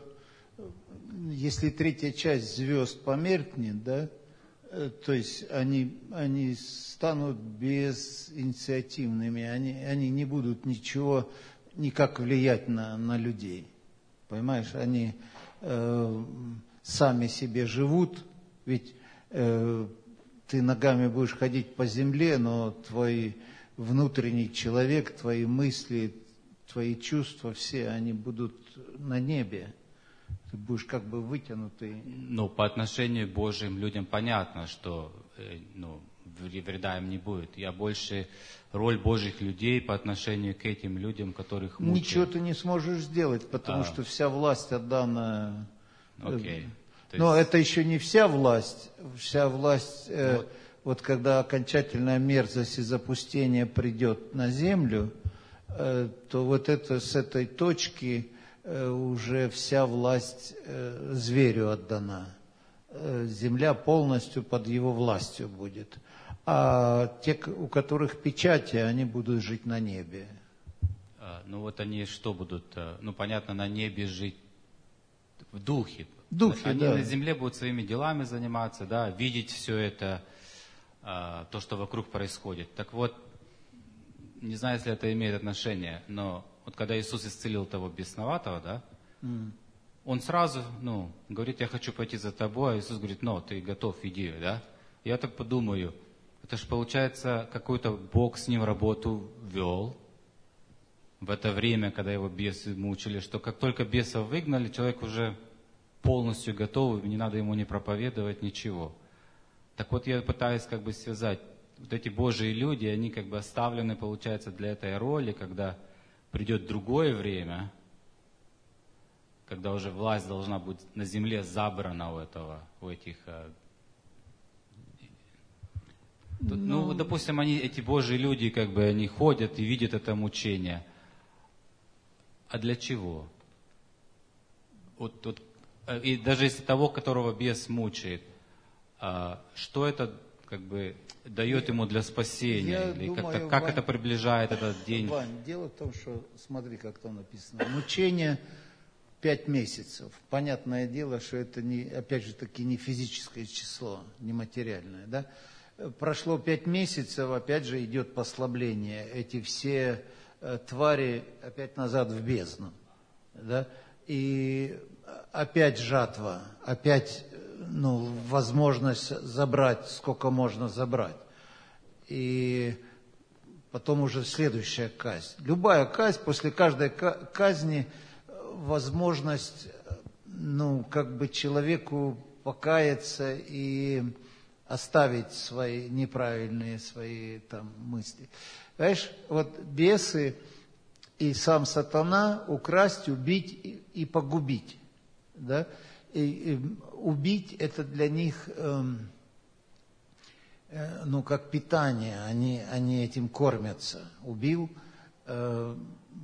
если третья часть звезд померкнет, да, то есть они, они станут безинициативными, они, они не будут ничего, никак влиять на, на людей. Понимаешь, они... Э, сами себе живут, ведь э, ты ногами будешь ходить по земле, но твой внутренний человек, твои мысли, твои чувства, все они будут на небе. Ты будешь как бы вытянутый. Ну, по отношению к Божьим людям понятно, что э, ну, вреда им не будет. Я больше роль Божьих людей по отношению к этим людям, которых мучают. Ничего ты не сможешь сделать, потому а. что вся власть отдана... Okay. Но есть... это еще не вся власть. Вся власть, э, вот. вот когда окончательная мерзость и запустение придет на землю, э, то вот это, с этой точки э, уже вся власть э, зверю отдана. Э, земля полностью под его властью будет. А те, у которых печати, они будут жить на небе. А, ну вот они что будут? Ну понятно, на небе жить в духе. Духе, Они да. на земле будут своими делами заниматься, да, видеть все это, а, то, что вокруг происходит. Так вот, не знаю, если это имеет отношение, но вот когда Иисус исцелил того бесноватого, да, mm. он сразу, ну, говорит, я хочу пойти за тобой, а Иисус говорит, ну, ты готов, иди, да. Я так подумаю, это же получается, какой-то Бог с ним работу вел в это время, когда его бесы мучили, что как только бесов выгнали, человек уже полностью готов, не надо ему не проповедовать, ничего. Так вот, я пытаюсь как бы связать, вот эти Божьи люди, они как бы оставлены, получается, для этой роли, когда придет другое время, когда уже власть должна быть на земле забрана у этого, у этих... Тут, ну, ну, допустим, они, эти Божьи люди, как бы, они ходят и видят это мучение. А для чего? Вот, вот, и даже если того, которого бес мучает, а, что это как бы дает ему для спасения? Я Или думаю, как, как Вань, это приближает этот день? Вань, дело в том, что, смотри, как там написано. Мучение пять месяцев. Понятное дело, что это, не, опять же таки, не физическое число, не материальное. Да? Прошло пять месяцев, опять же идет послабление. Эти все э, твари опять назад в бездну. Да? И опять жатва, опять ну, возможность забрать, сколько можно забрать. И потом уже следующая казнь. Любая казнь, после каждой казни возможность, ну, как бы человеку покаяться и оставить свои неправильные свои там мысли. Понимаешь, вот бесы и сам сатана украсть, убить и, и погубить. Да? И, и убить это для них, э, э, ну, как питание, они, они этим кормятся. Убил, э,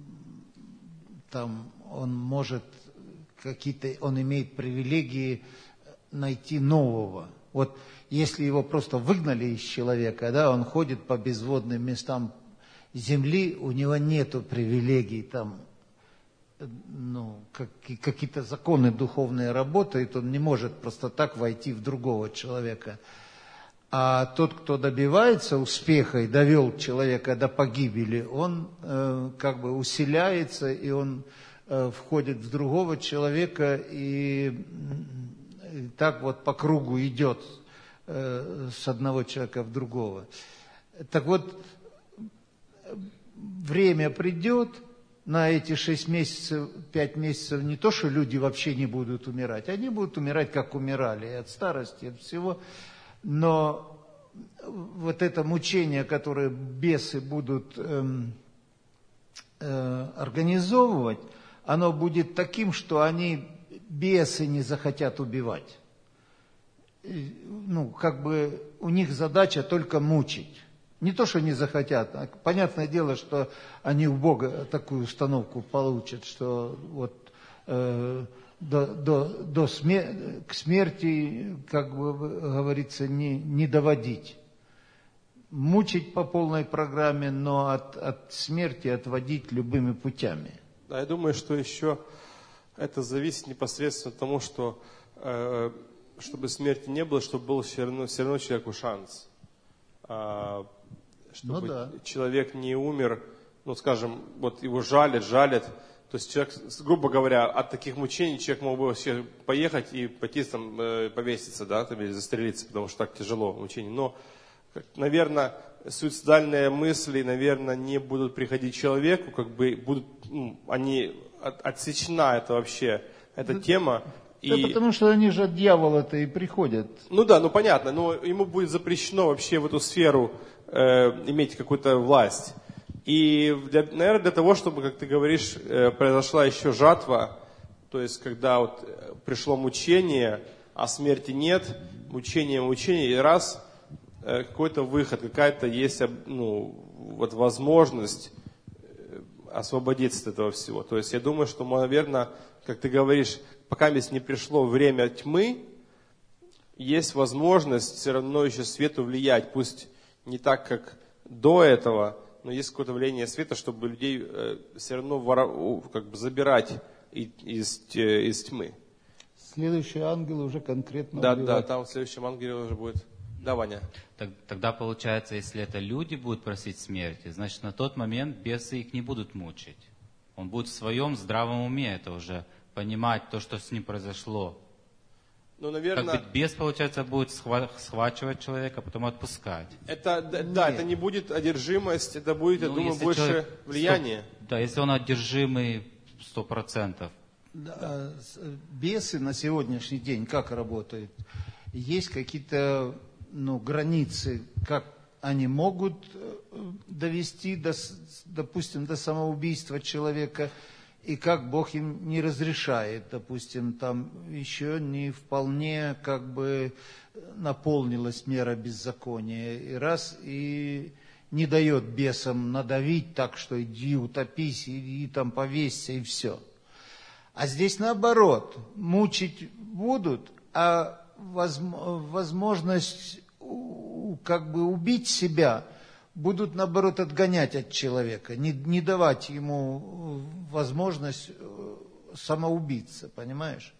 там он может какие-то, он имеет привилегии найти нового. Вот если его просто выгнали из человека, да, он ходит по безводным местам земли, у него нету привилегий там, ну, как, какие-то законы духовные работают, он не может просто так войти в другого человека. А тот, кто добивается успеха и довел человека до погибели, он э, как бы усиляется, и он э, входит в другого человека, и, и так вот по кругу идет э, с одного человека в другого. Так вот, время придет, на эти шесть месяцев, пять месяцев не то, что люди вообще не будут умирать, они будут умирать, как умирали, и от старости, и от всего. Но вот это мучение, которое бесы будут эм, э, организовывать, оно будет таким, что они, бесы, не захотят убивать. И, ну, как бы у них задача только мучить. Не то, что не захотят. А понятное дело, что они у Бога такую установку получат, что вот э, до, до, до смер... к смерти, как бы говорится, не, не доводить. Мучить по полной программе, но от, от смерти отводить любыми путями. Да, я думаю, что еще это зависит непосредственно от того, что э, чтобы смерти не было, чтобы был все равно, все равно человеку шанс. А, чтобы ну, да. человек не умер, ну, скажем, вот его жалят, жалят. То есть человек, грубо говоря, от таких мучений человек мог бы вообще поехать и пойти там э, повеситься, да, там, или застрелиться, потому что так тяжело мучение. Но, наверное, суицидальные мысли, наверное, не будут приходить человеку, как бы будут, ну, они от, отсечена это вообще, эта да, тема. Да, и... потому что они же от дьявола-то и приходят. Ну да, ну понятно, но ему будет запрещено вообще в эту сферу э, иметь какую-то власть. И, для, наверное, для того, чтобы, как ты говоришь, э, произошла еще жатва, то есть, когда вот пришло мучение, а смерти нет, мучение, мучение, и раз, э, какой-то выход, какая-то есть, ну, вот возможность освободиться от этого всего. То есть, я думаю, что, наверное, как ты говоришь, пока здесь не пришло время тьмы, есть возможность все равно еще свету влиять, пусть не так, как до этого, но есть какое-то влияние света, чтобы людей э, все равно вора, как бы забирать из, из тьмы. Следующий ангел уже конкретно Да, убивает. да, там в следующем ангеле уже будет. Да, Ваня. Так, тогда получается, если это люди будут просить смерти, значит на тот момент бесы их не будут мучить. Он будет в своем здравом уме это уже понимать, то, что с ним произошло. Ну, наверное, как бы бес, получается, будет схвачивать человека, а потом отпускать. Это, да, да, это не будет одержимость, это будет, ну, я думаю, больше человек, влияние. сто, да, если он одержимый сто процентов. Да, бесы на сегодняшний день как работают? Есть какие-то, ну, границы, как они могут довести, до, допустим, до самоубийства человека, и как Бог им не разрешает, допустим, там еще не вполне как бы наполнилась мера беззакония. И раз, и не дает бесам надавить так, что иди утопись, иди там повесься, и все. А здесь наоборот, мучить будут, а возможность как бы убить себя будут, наоборот, отгонять от человека, не, не давать ему возможность самоубийца, понимаешь?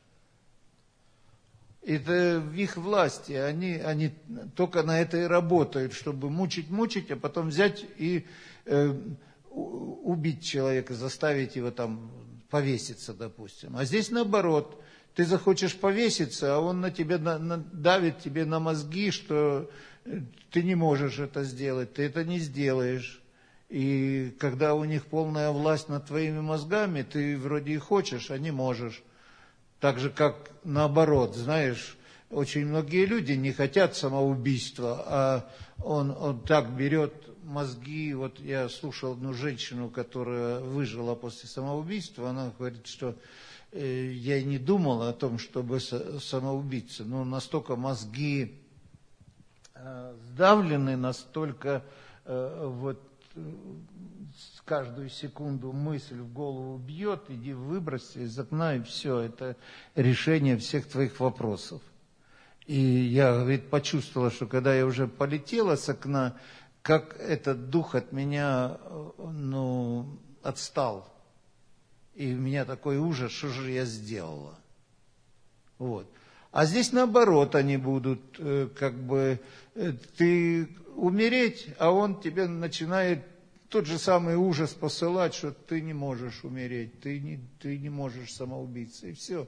Это в их власти, они, они только на это и работают, чтобы мучить, мучить, а потом взять и э, убить человека, заставить его там повеситься, допустим. А здесь наоборот, ты захочешь повеситься, а он на тебя на, на, давит тебе на мозги, что ты не можешь это сделать, ты это не сделаешь. И когда у них полная власть над твоими мозгами, ты вроде и хочешь, а не можешь. Так же, как наоборот, знаешь, очень многие люди не хотят самоубийства, а он, он так берет мозги. Вот я слушал одну женщину, которая выжила после самоубийства, она говорит, что э, я и не думала о том, чтобы самоубиться, но настолько мозги э, сдавлены, настолько э, вот каждую секунду мысль в голову бьет, иди выброси из окна, и все, это решение всех твоих вопросов. И я, говорит, почувствовала, что когда я уже полетела с окна, как этот дух от меня, ну, отстал. И у меня такой ужас, что же я сделала. Вот. А здесь наоборот, они будут, как бы, ты умереть, а он тебе начинает тот же самый ужас посылать, что ты не можешь умереть, ты не, ты не можешь самоубиться, и все.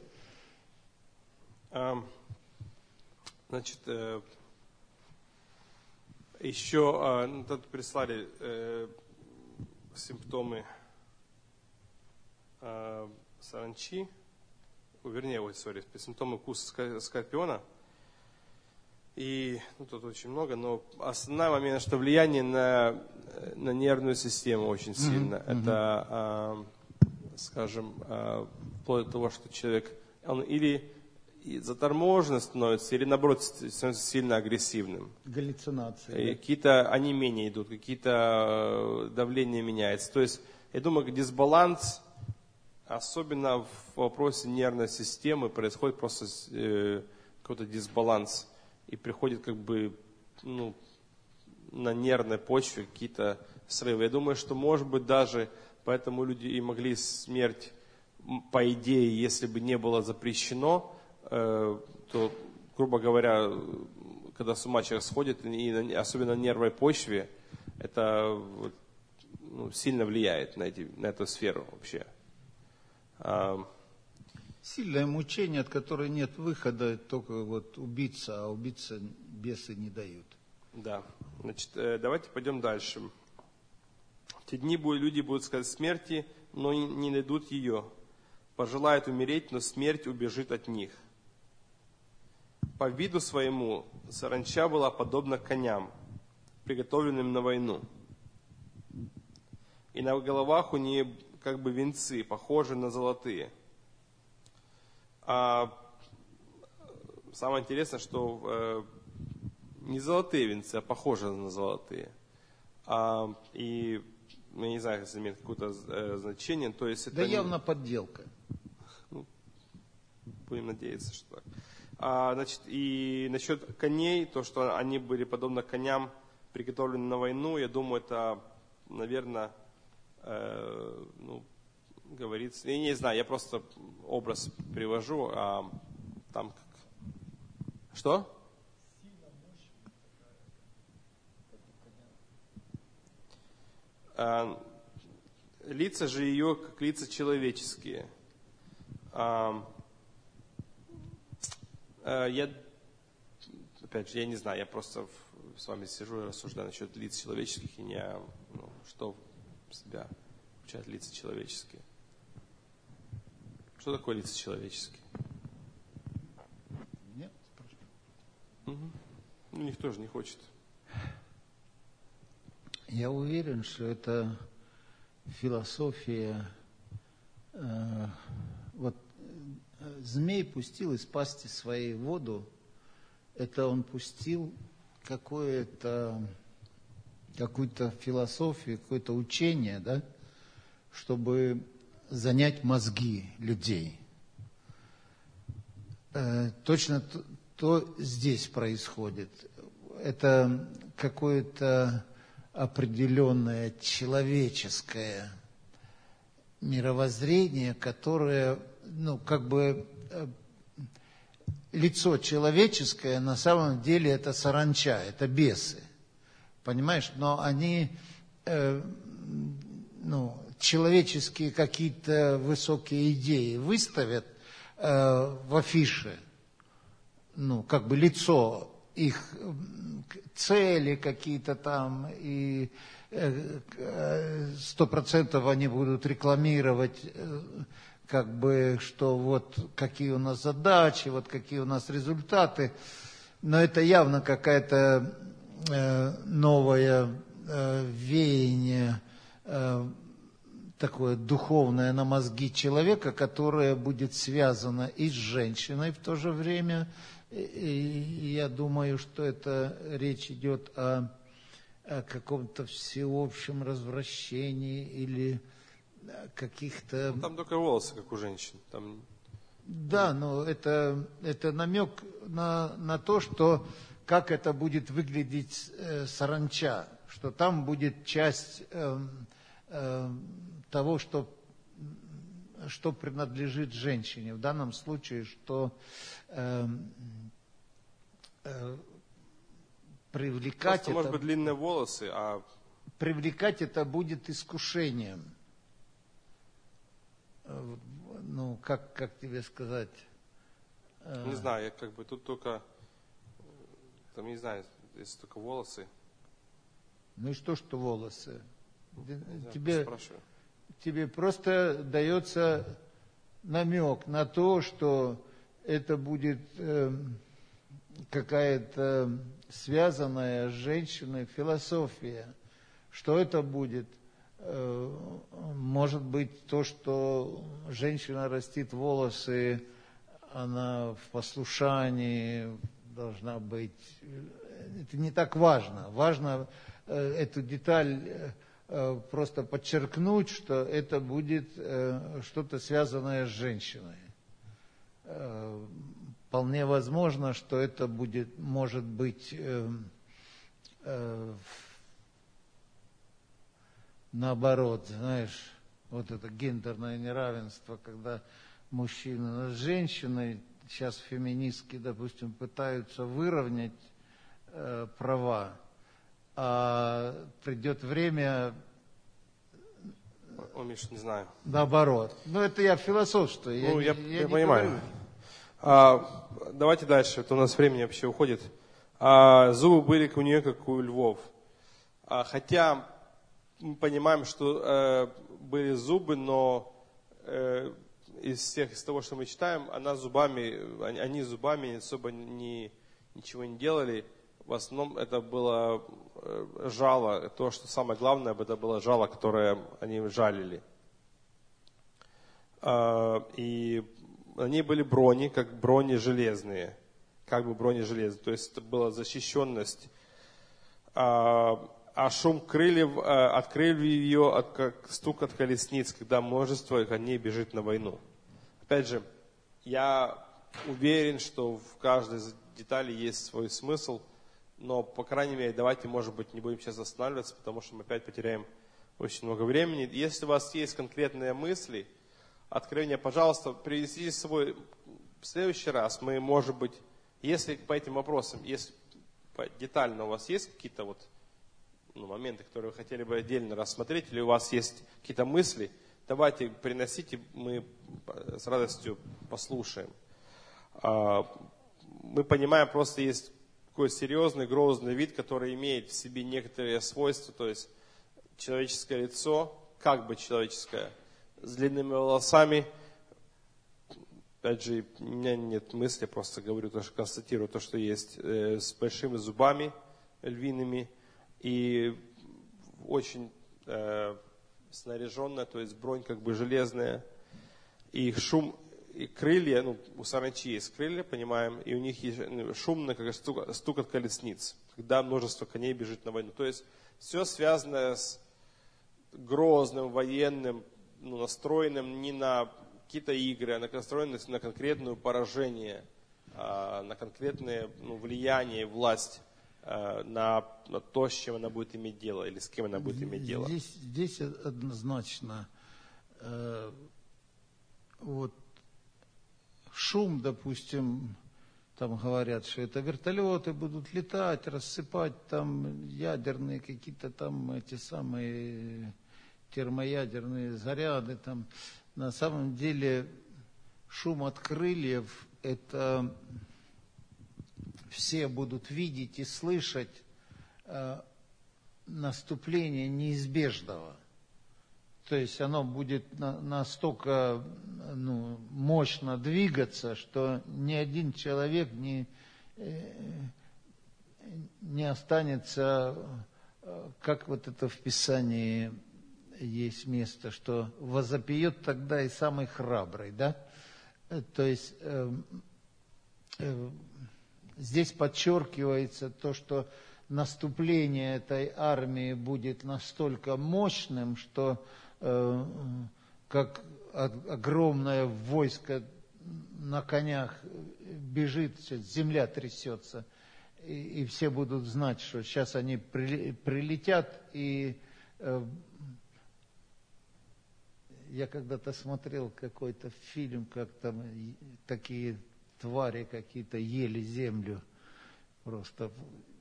Значит, еще ну, тут прислали э, симптомы э, саранчи, вернее, ой, сори, симптомы укуса скорпиона. И ну, тут очень много, но основной момент, что влияние на, на нервную систему очень сильно. Mm-hmm. Это, э, скажем, э, вплоть до того, что человек, он или заторможенно становится, или наоборот становится сильно агрессивным. Галлюцинации. И какие-то онемения идут, какие-то давления меняется. То есть, я думаю, дисбаланс, особенно в вопросе нервной системы, происходит просто э, какой-то дисбаланс. И приходит как бы ну, на нервной почве какие-то срывы. Я думаю, что может быть даже поэтому люди и могли смерть, по идее, если бы не было запрещено, э, то, грубо говоря, когда с ума человек сходит, и особенно на нервной почве, это ну, сильно влияет на, эти, на эту сферу вообще. Сильное мучение, от которого нет выхода, только вот убиться, а убиться бесы не дают. Да, значит, давайте пойдем дальше. В те дни люди будут сказать смерти, но не найдут ее. Пожелают умереть, но смерть убежит от них. По виду своему саранча была подобна коням, приготовленным на войну. И на головах у нее как бы венцы, похожие на золотые. А самое интересное, что э, не золотые венцы, а похожие на золотые. А, и я не знаю, если имеет какое-то э, значение. То есть это да не... явно подделка. Ну, будем надеяться, что так. А, значит, и насчет коней, то, что они были подобно коням, приготовлены на войну, я думаю, это, наверное, э, ну, говорится, я не знаю, я просто образ привожу, а там как... Что? А, лица же ее, как лица человеческие. А, а, я, опять же, я не знаю, я просто с вами сижу и рассуждаю насчет лиц человеческих, и не, ну, что в себя включают лица человеческие. Что такое лица человеческие? Нет, спрашиваю. Угу. Ну, никто же не хочет. Я уверен, что это философия. Э, вот э, змей пустил из пасти своей воду. Это он пустил какое-то, какую-то философию, какое-то учение, да, чтобы занять мозги людей. Э, точно то, то здесь происходит. Это какое-то определенное человеческое мировоззрение, которое ну, как бы э, лицо человеческое, на самом деле это саранча, это бесы. Понимаешь? Но они, э, ну, человеческие какие-то высокие идеи выставят э, в афише, ну, как бы лицо, их цели какие-то там, и сто процентов они будут рекламировать, как бы, что вот какие у нас задачи, вот какие у нас результаты. Но это явно какая-то э, новое э, веяние, э, такое духовное на мозги человека, которое будет связано и с женщиной в то же время. И я думаю, что это речь идет о, о каком-то всеобщем развращении или каких-то... Ну, там только волосы, как у женщин. Там... Да, но это, это намек на, на то, что как это будет выглядеть э, саранча, что там будет часть э, э, того, что, что принадлежит женщине. В данном случае, что... Э, привлекать Просто, это, может быть, длинные волосы, а... привлекать это будет искушением. Ну, как, как тебе сказать? Не знаю, я как бы тут только, там не знаю, если только волосы. Ну и что, что волосы? Знаю, тебе, спрашиваю. тебе просто дается намек на то, что это будет... Э, какая-то связанная с женщиной философия. Что это будет? Может быть, то, что женщина растит волосы, она в послушании должна быть. Это не так важно. Важно эту деталь просто подчеркнуть, что это будет что-то связанное с женщиной. Вполне возможно, что это будет, может быть, э, э, наоборот, знаешь, вот это гендерное неравенство, когда мужчина с женщиной, сейчас феминистки, допустим, пытаются выровнять э, права, а придет время... О, Миш, не знаю. Наоборот. Ну, это я философствую. Ну, я, я, я, я понимаю. говорю. А, давайте дальше, это у нас времени вообще уходит. А, зубы были у нее, как у львов. А, хотя мы понимаем, что э, были зубы, но э, из всех, из того, что мы читаем, она зубами, они, они зубами особо не, ничего не делали. В основном это было э, жало, то, что самое главное, это было жало, которое они жалили. А, и на ней были брони, как брони железные, как бы брони железные, то есть это была защищенность. А, а шум крыльев а, от крыльев ее, от, как стук от колесниц, когда множество коней бежит на войну. Опять же, я уверен, что в каждой детали есть свой смысл, но, по крайней мере, давайте, может быть, не будем сейчас останавливаться, потому что мы опять потеряем очень много времени. Если у вас есть конкретные мысли, откровения, пожалуйста, привезите с собой в следующий раз. Мы, может быть, если по этим вопросам, если детально у вас есть какие-то вот, ну, моменты, которые вы хотели бы отдельно рассмотреть, или у вас есть какие-то мысли, давайте приносите, мы с радостью послушаем. Мы понимаем, просто есть такой серьезный, грозный вид, который имеет в себе некоторые свойства, то есть человеческое лицо, как бы человеческое, с длинными волосами. Опять же, у меня нет мысли, просто говорю, то, что констатирую то, что есть, э, с большими зубами львиными и очень э, снаряженная, то есть бронь как бы железная. И шум, и крылья, ну, у саранчи есть крылья, понимаем, и у них есть шумно, как стук, стук от колесниц, когда множество коней бежит на войну. То есть все связано с грозным, военным, ну, настроенным не на какие-то игры, а настроенным на конкретное поражение, на конкретное, ну, влияние, власть, на, на то, с чем она будет иметь дело, или с кем она будет иметь дело. Здесь, здесь однозначно, э, вот шум, допустим, там говорят, что это вертолеты будут летать, рассыпать там ядерные какие-то там эти самые термоядерные заряды. Там. На самом деле шум от крыльев – это все будут видеть и слышать э, наступление неизбежного. То есть оно будет на, настолько ну, мощно двигаться, что ни один человек не, не останется, как вот это в Писании есть место, что возопьет тогда и самый храбрый, да? То есть э, э, здесь подчеркивается то, что наступление этой армии будет настолько мощным, что как огромное войско на конях бежит, земля трясется, и, и все будут знать, что сейчас они при, прилетят, и э, я когда-то смотрел какой-то фильм, как там такие твари какие-то ели землю, просто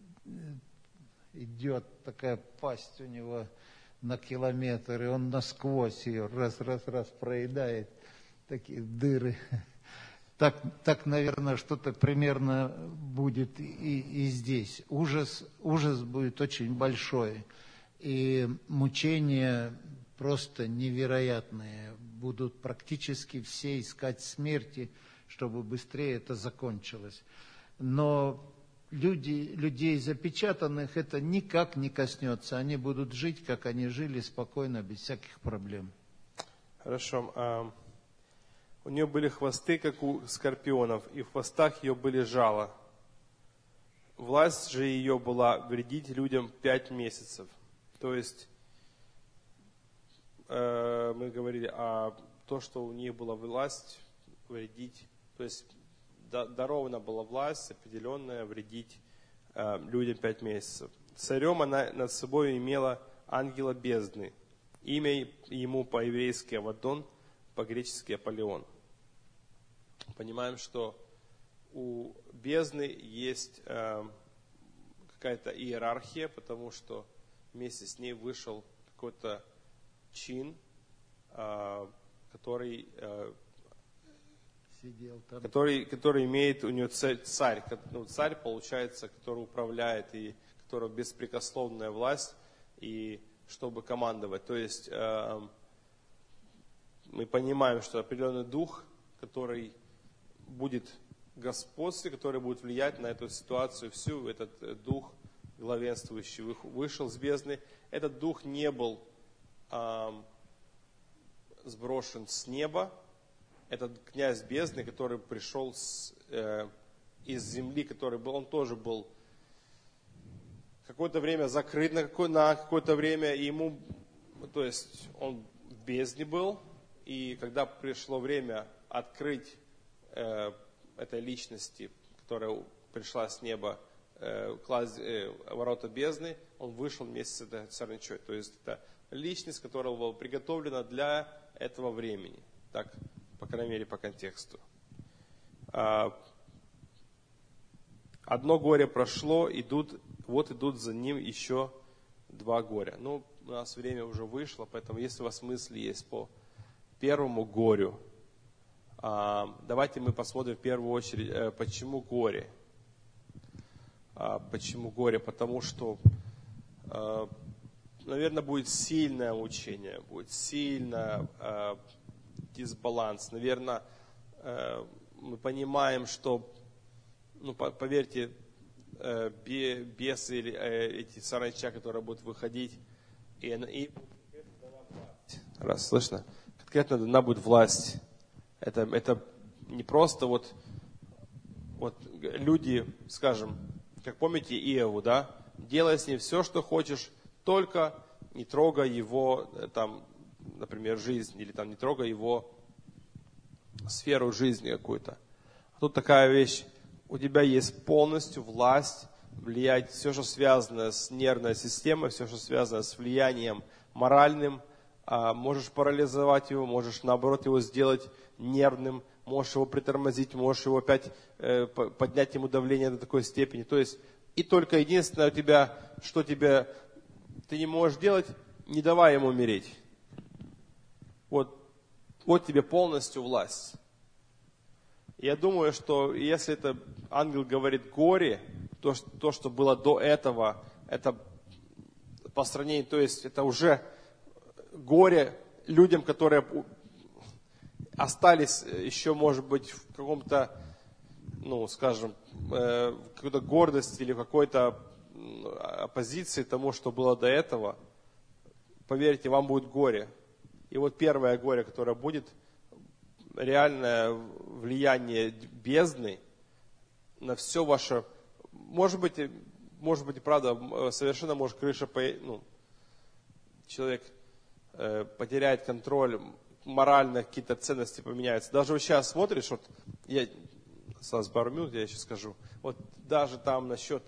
идет такая пасть у него на километр, и он насквозь ее раз-раз-раз проедает, такие дыры. Так, так наверное, что-то примерно будет и, и здесь. Ужас, ужас будет очень большой, и мучения просто невероятные. Будут практически все искать смерти, чтобы быстрее это закончилось. Но Люди, людей запечатанных это никак не коснется. Они будут жить, как они жили, спокойно, без всяких проблем. Хорошо. А, у нее были хвосты, как у скорпионов, и в хвостах ее были жала. Власть же ее была вредить людям пять месяцев. То есть, э, мы говорили о том, что у нее была власть вредить, то есть дарована была власть определенная вредить э, людям пять месяцев. Царем она над собой имела ангела бездны. Имя ему по-еврейски Авадон, по-гречески Аполеон. Понимаем, что у бездны есть э, какая-то иерархия, потому что вместе с ней вышел какой-то чин, э, который... Э, Который, который имеет у нее царь, царь, ну, царь получается, который управляет, и которого беспрекословная власть, и чтобы командовать. То есть э, мы понимаем, что определенный дух, который будет господствовать, который будет влиять на эту ситуацию всю, этот дух главенствующий вышел с бездны. Этот дух не был э, сброшен с неба. Этот князь бездны, который пришел с, э, из земли, который был, он тоже был какое-то время закрыт на, какое, на какое-то время, и ему, то есть он в бездне был, и когда пришло время открыть э, этой личности, которая пришла с неба, э, класс, э, ворота бездны, он вышел вместе с этой саранчой. То есть это личность, которая была приготовлена для этого времени. Так, по крайней мере, по контексту. Одно горе прошло, идут, вот идут за ним еще два горя. Ну, у нас время уже вышло, поэтому если у вас мысли есть по первому горю, давайте мы посмотрим в первую очередь, почему горе. Почему горе? Потому что, наверное, будет сильное мучение, будет сильное дисбаланс. Наверное, э, мы понимаем, что, ну, по, поверьте, э, бесы или э, эти саранча, которые будут выходить, и, и раз, слышно? Конкретно дана будет власть. Это, это не просто вот, вот люди, скажем, как помните Иову, да? Делай с ним все, что хочешь, только не трогай его, там, например, жизнь, или там не трогай его сферу жизни какую-то. А тут такая вещь, у тебя есть полностью власть влиять все, что связано с нервной системой, все, что связано с влиянием моральным. Можешь парализовать его, можешь наоборот его сделать нервным, можешь его притормозить, можешь его опять э, поднять ему давление до такой степени. То есть, и только единственное у тебя, что тебе ты не можешь делать, не давай ему умереть. Вот, вот тебе полностью власть. Я думаю, что если это ангел говорит горе, то, то, что было до этого, это по сравнению, то есть это уже горе людям, которые остались еще, может быть, в каком-то, ну, скажем, э, какой-то гордости или какой-то оппозиции тому, что было до этого. Поверьте, вам будет горе. И вот первое горе, которое будет, реальное влияние бездны на все ваше, может быть, может быть, правда, совершенно может крыша, ну, человек э, потеряет контроль, морально какие-то ценности поменяются. Даже вот сейчас смотришь, вот, я, осталось пару минут, я сейчас скажу, вот даже там насчет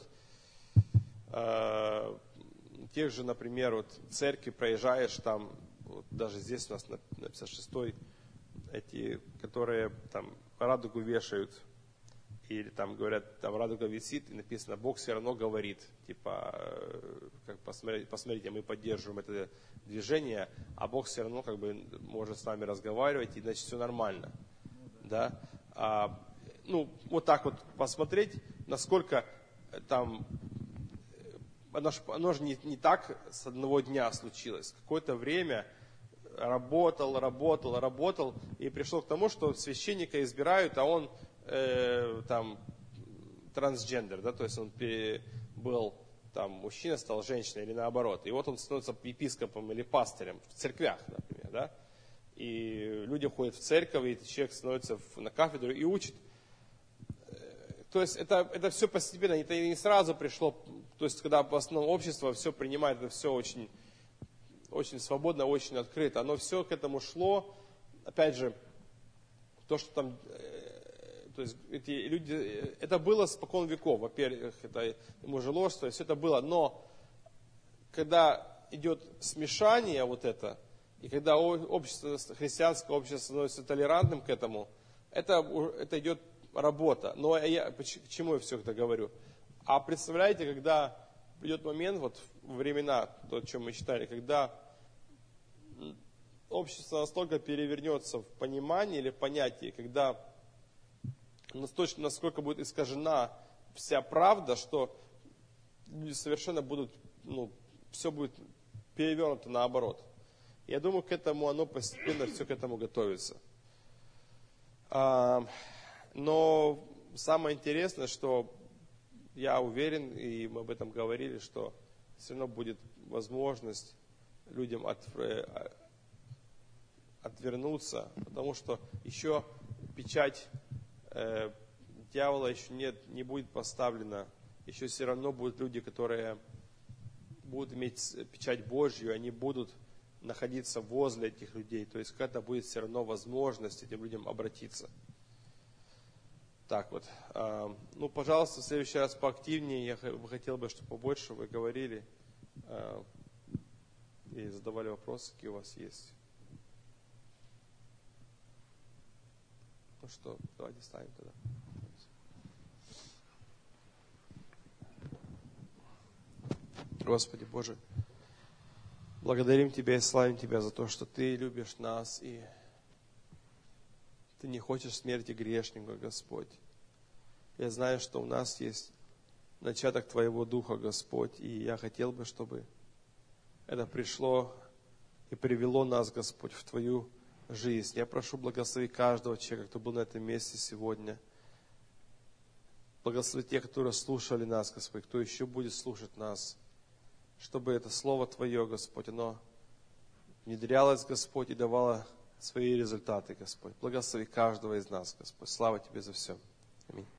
э, тех же, например, вот церкви проезжаешь, там, вот даже здесь у нас на, на пятьдесят шестой, эти, которые там радугу вешают, или там говорят, там радуга висит, и написано, Бог все равно говорит, типа, как посмотрите, посмотрите, мы поддерживаем это движение, а Бог все равно как бы может с нами разговаривать, и значит все нормально, да. А, ну, вот так вот посмотреть, насколько там, оно же, оно же не, не так с одного дня случилось, какое-то время работал, работал, работал, и пришел к тому, что священника избирают, а он э, там трансгендер, да, то есть он пере, был там мужчина, стал женщиной или наоборот. И вот он становится епископом или пастырем в церквях, например, да. И люди ходят в церковь, и человек становится в, на кафедру и учит. То есть это, это все постепенно, это не сразу пришло, то есть когда в основном общество все принимает, это все очень, очень свободно, очень открыто. Оно все к этому шло, опять же, то, что там, то есть эти люди, это было спокон веков, во-первых, это мужеложство, все это было, но когда идет смешание вот это, и когда общество, христианское общество становится толерантным к этому, это, это идет работа. Но я, к чему я все это говорю? А представляете, когда придет момент, вот времена, то, о чем мы читали, когда общество настолько перевернется в понимании или в понятии, когда настолько, насколько будет искажена вся правда, что люди совершенно будут, ну, все будет перевернуто наоборот. Я думаю, к этому оно постепенно все к этому готовится. А, но самое интересное, что я уверен, и мы об этом говорили, что все равно будет возможность людям от, отвернуться, потому что еще печать э, дьявола еще нет, не будет поставлена. Еще все равно будут люди, которые будут иметь печать Божью, они будут находиться возле этих людей. То есть когда будет все равно возможность этим людям обратиться. Так вот. Э, ну, пожалуйста, в следующий раз поактивнее. Я хотел бы, чтобы побольше вы говорили э, и задавали вопросы, какие у вас есть. Ну что, давайте ставим тогда. Господи Боже, благодарим Тебя и славим Тебя за то, что Ты любишь нас, и Ты не хочешь смерти грешника, Господь. Я знаю, что у нас есть начаток Твоего Духа, Господь, и я хотел бы, чтобы это пришло и привело нас, Господь, в Твою жизнь. Я прошу, благослови каждого человека, кто был на этом месте сегодня. Благослови тех, которые слушали нас, Господь, кто еще будет слушать нас. Чтобы это Слово Твое, Господь, оно внедрялось, Господь, и давало свои результаты, Господь. Благослови каждого из нас, Господь. Слава Тебе за все. Аминь.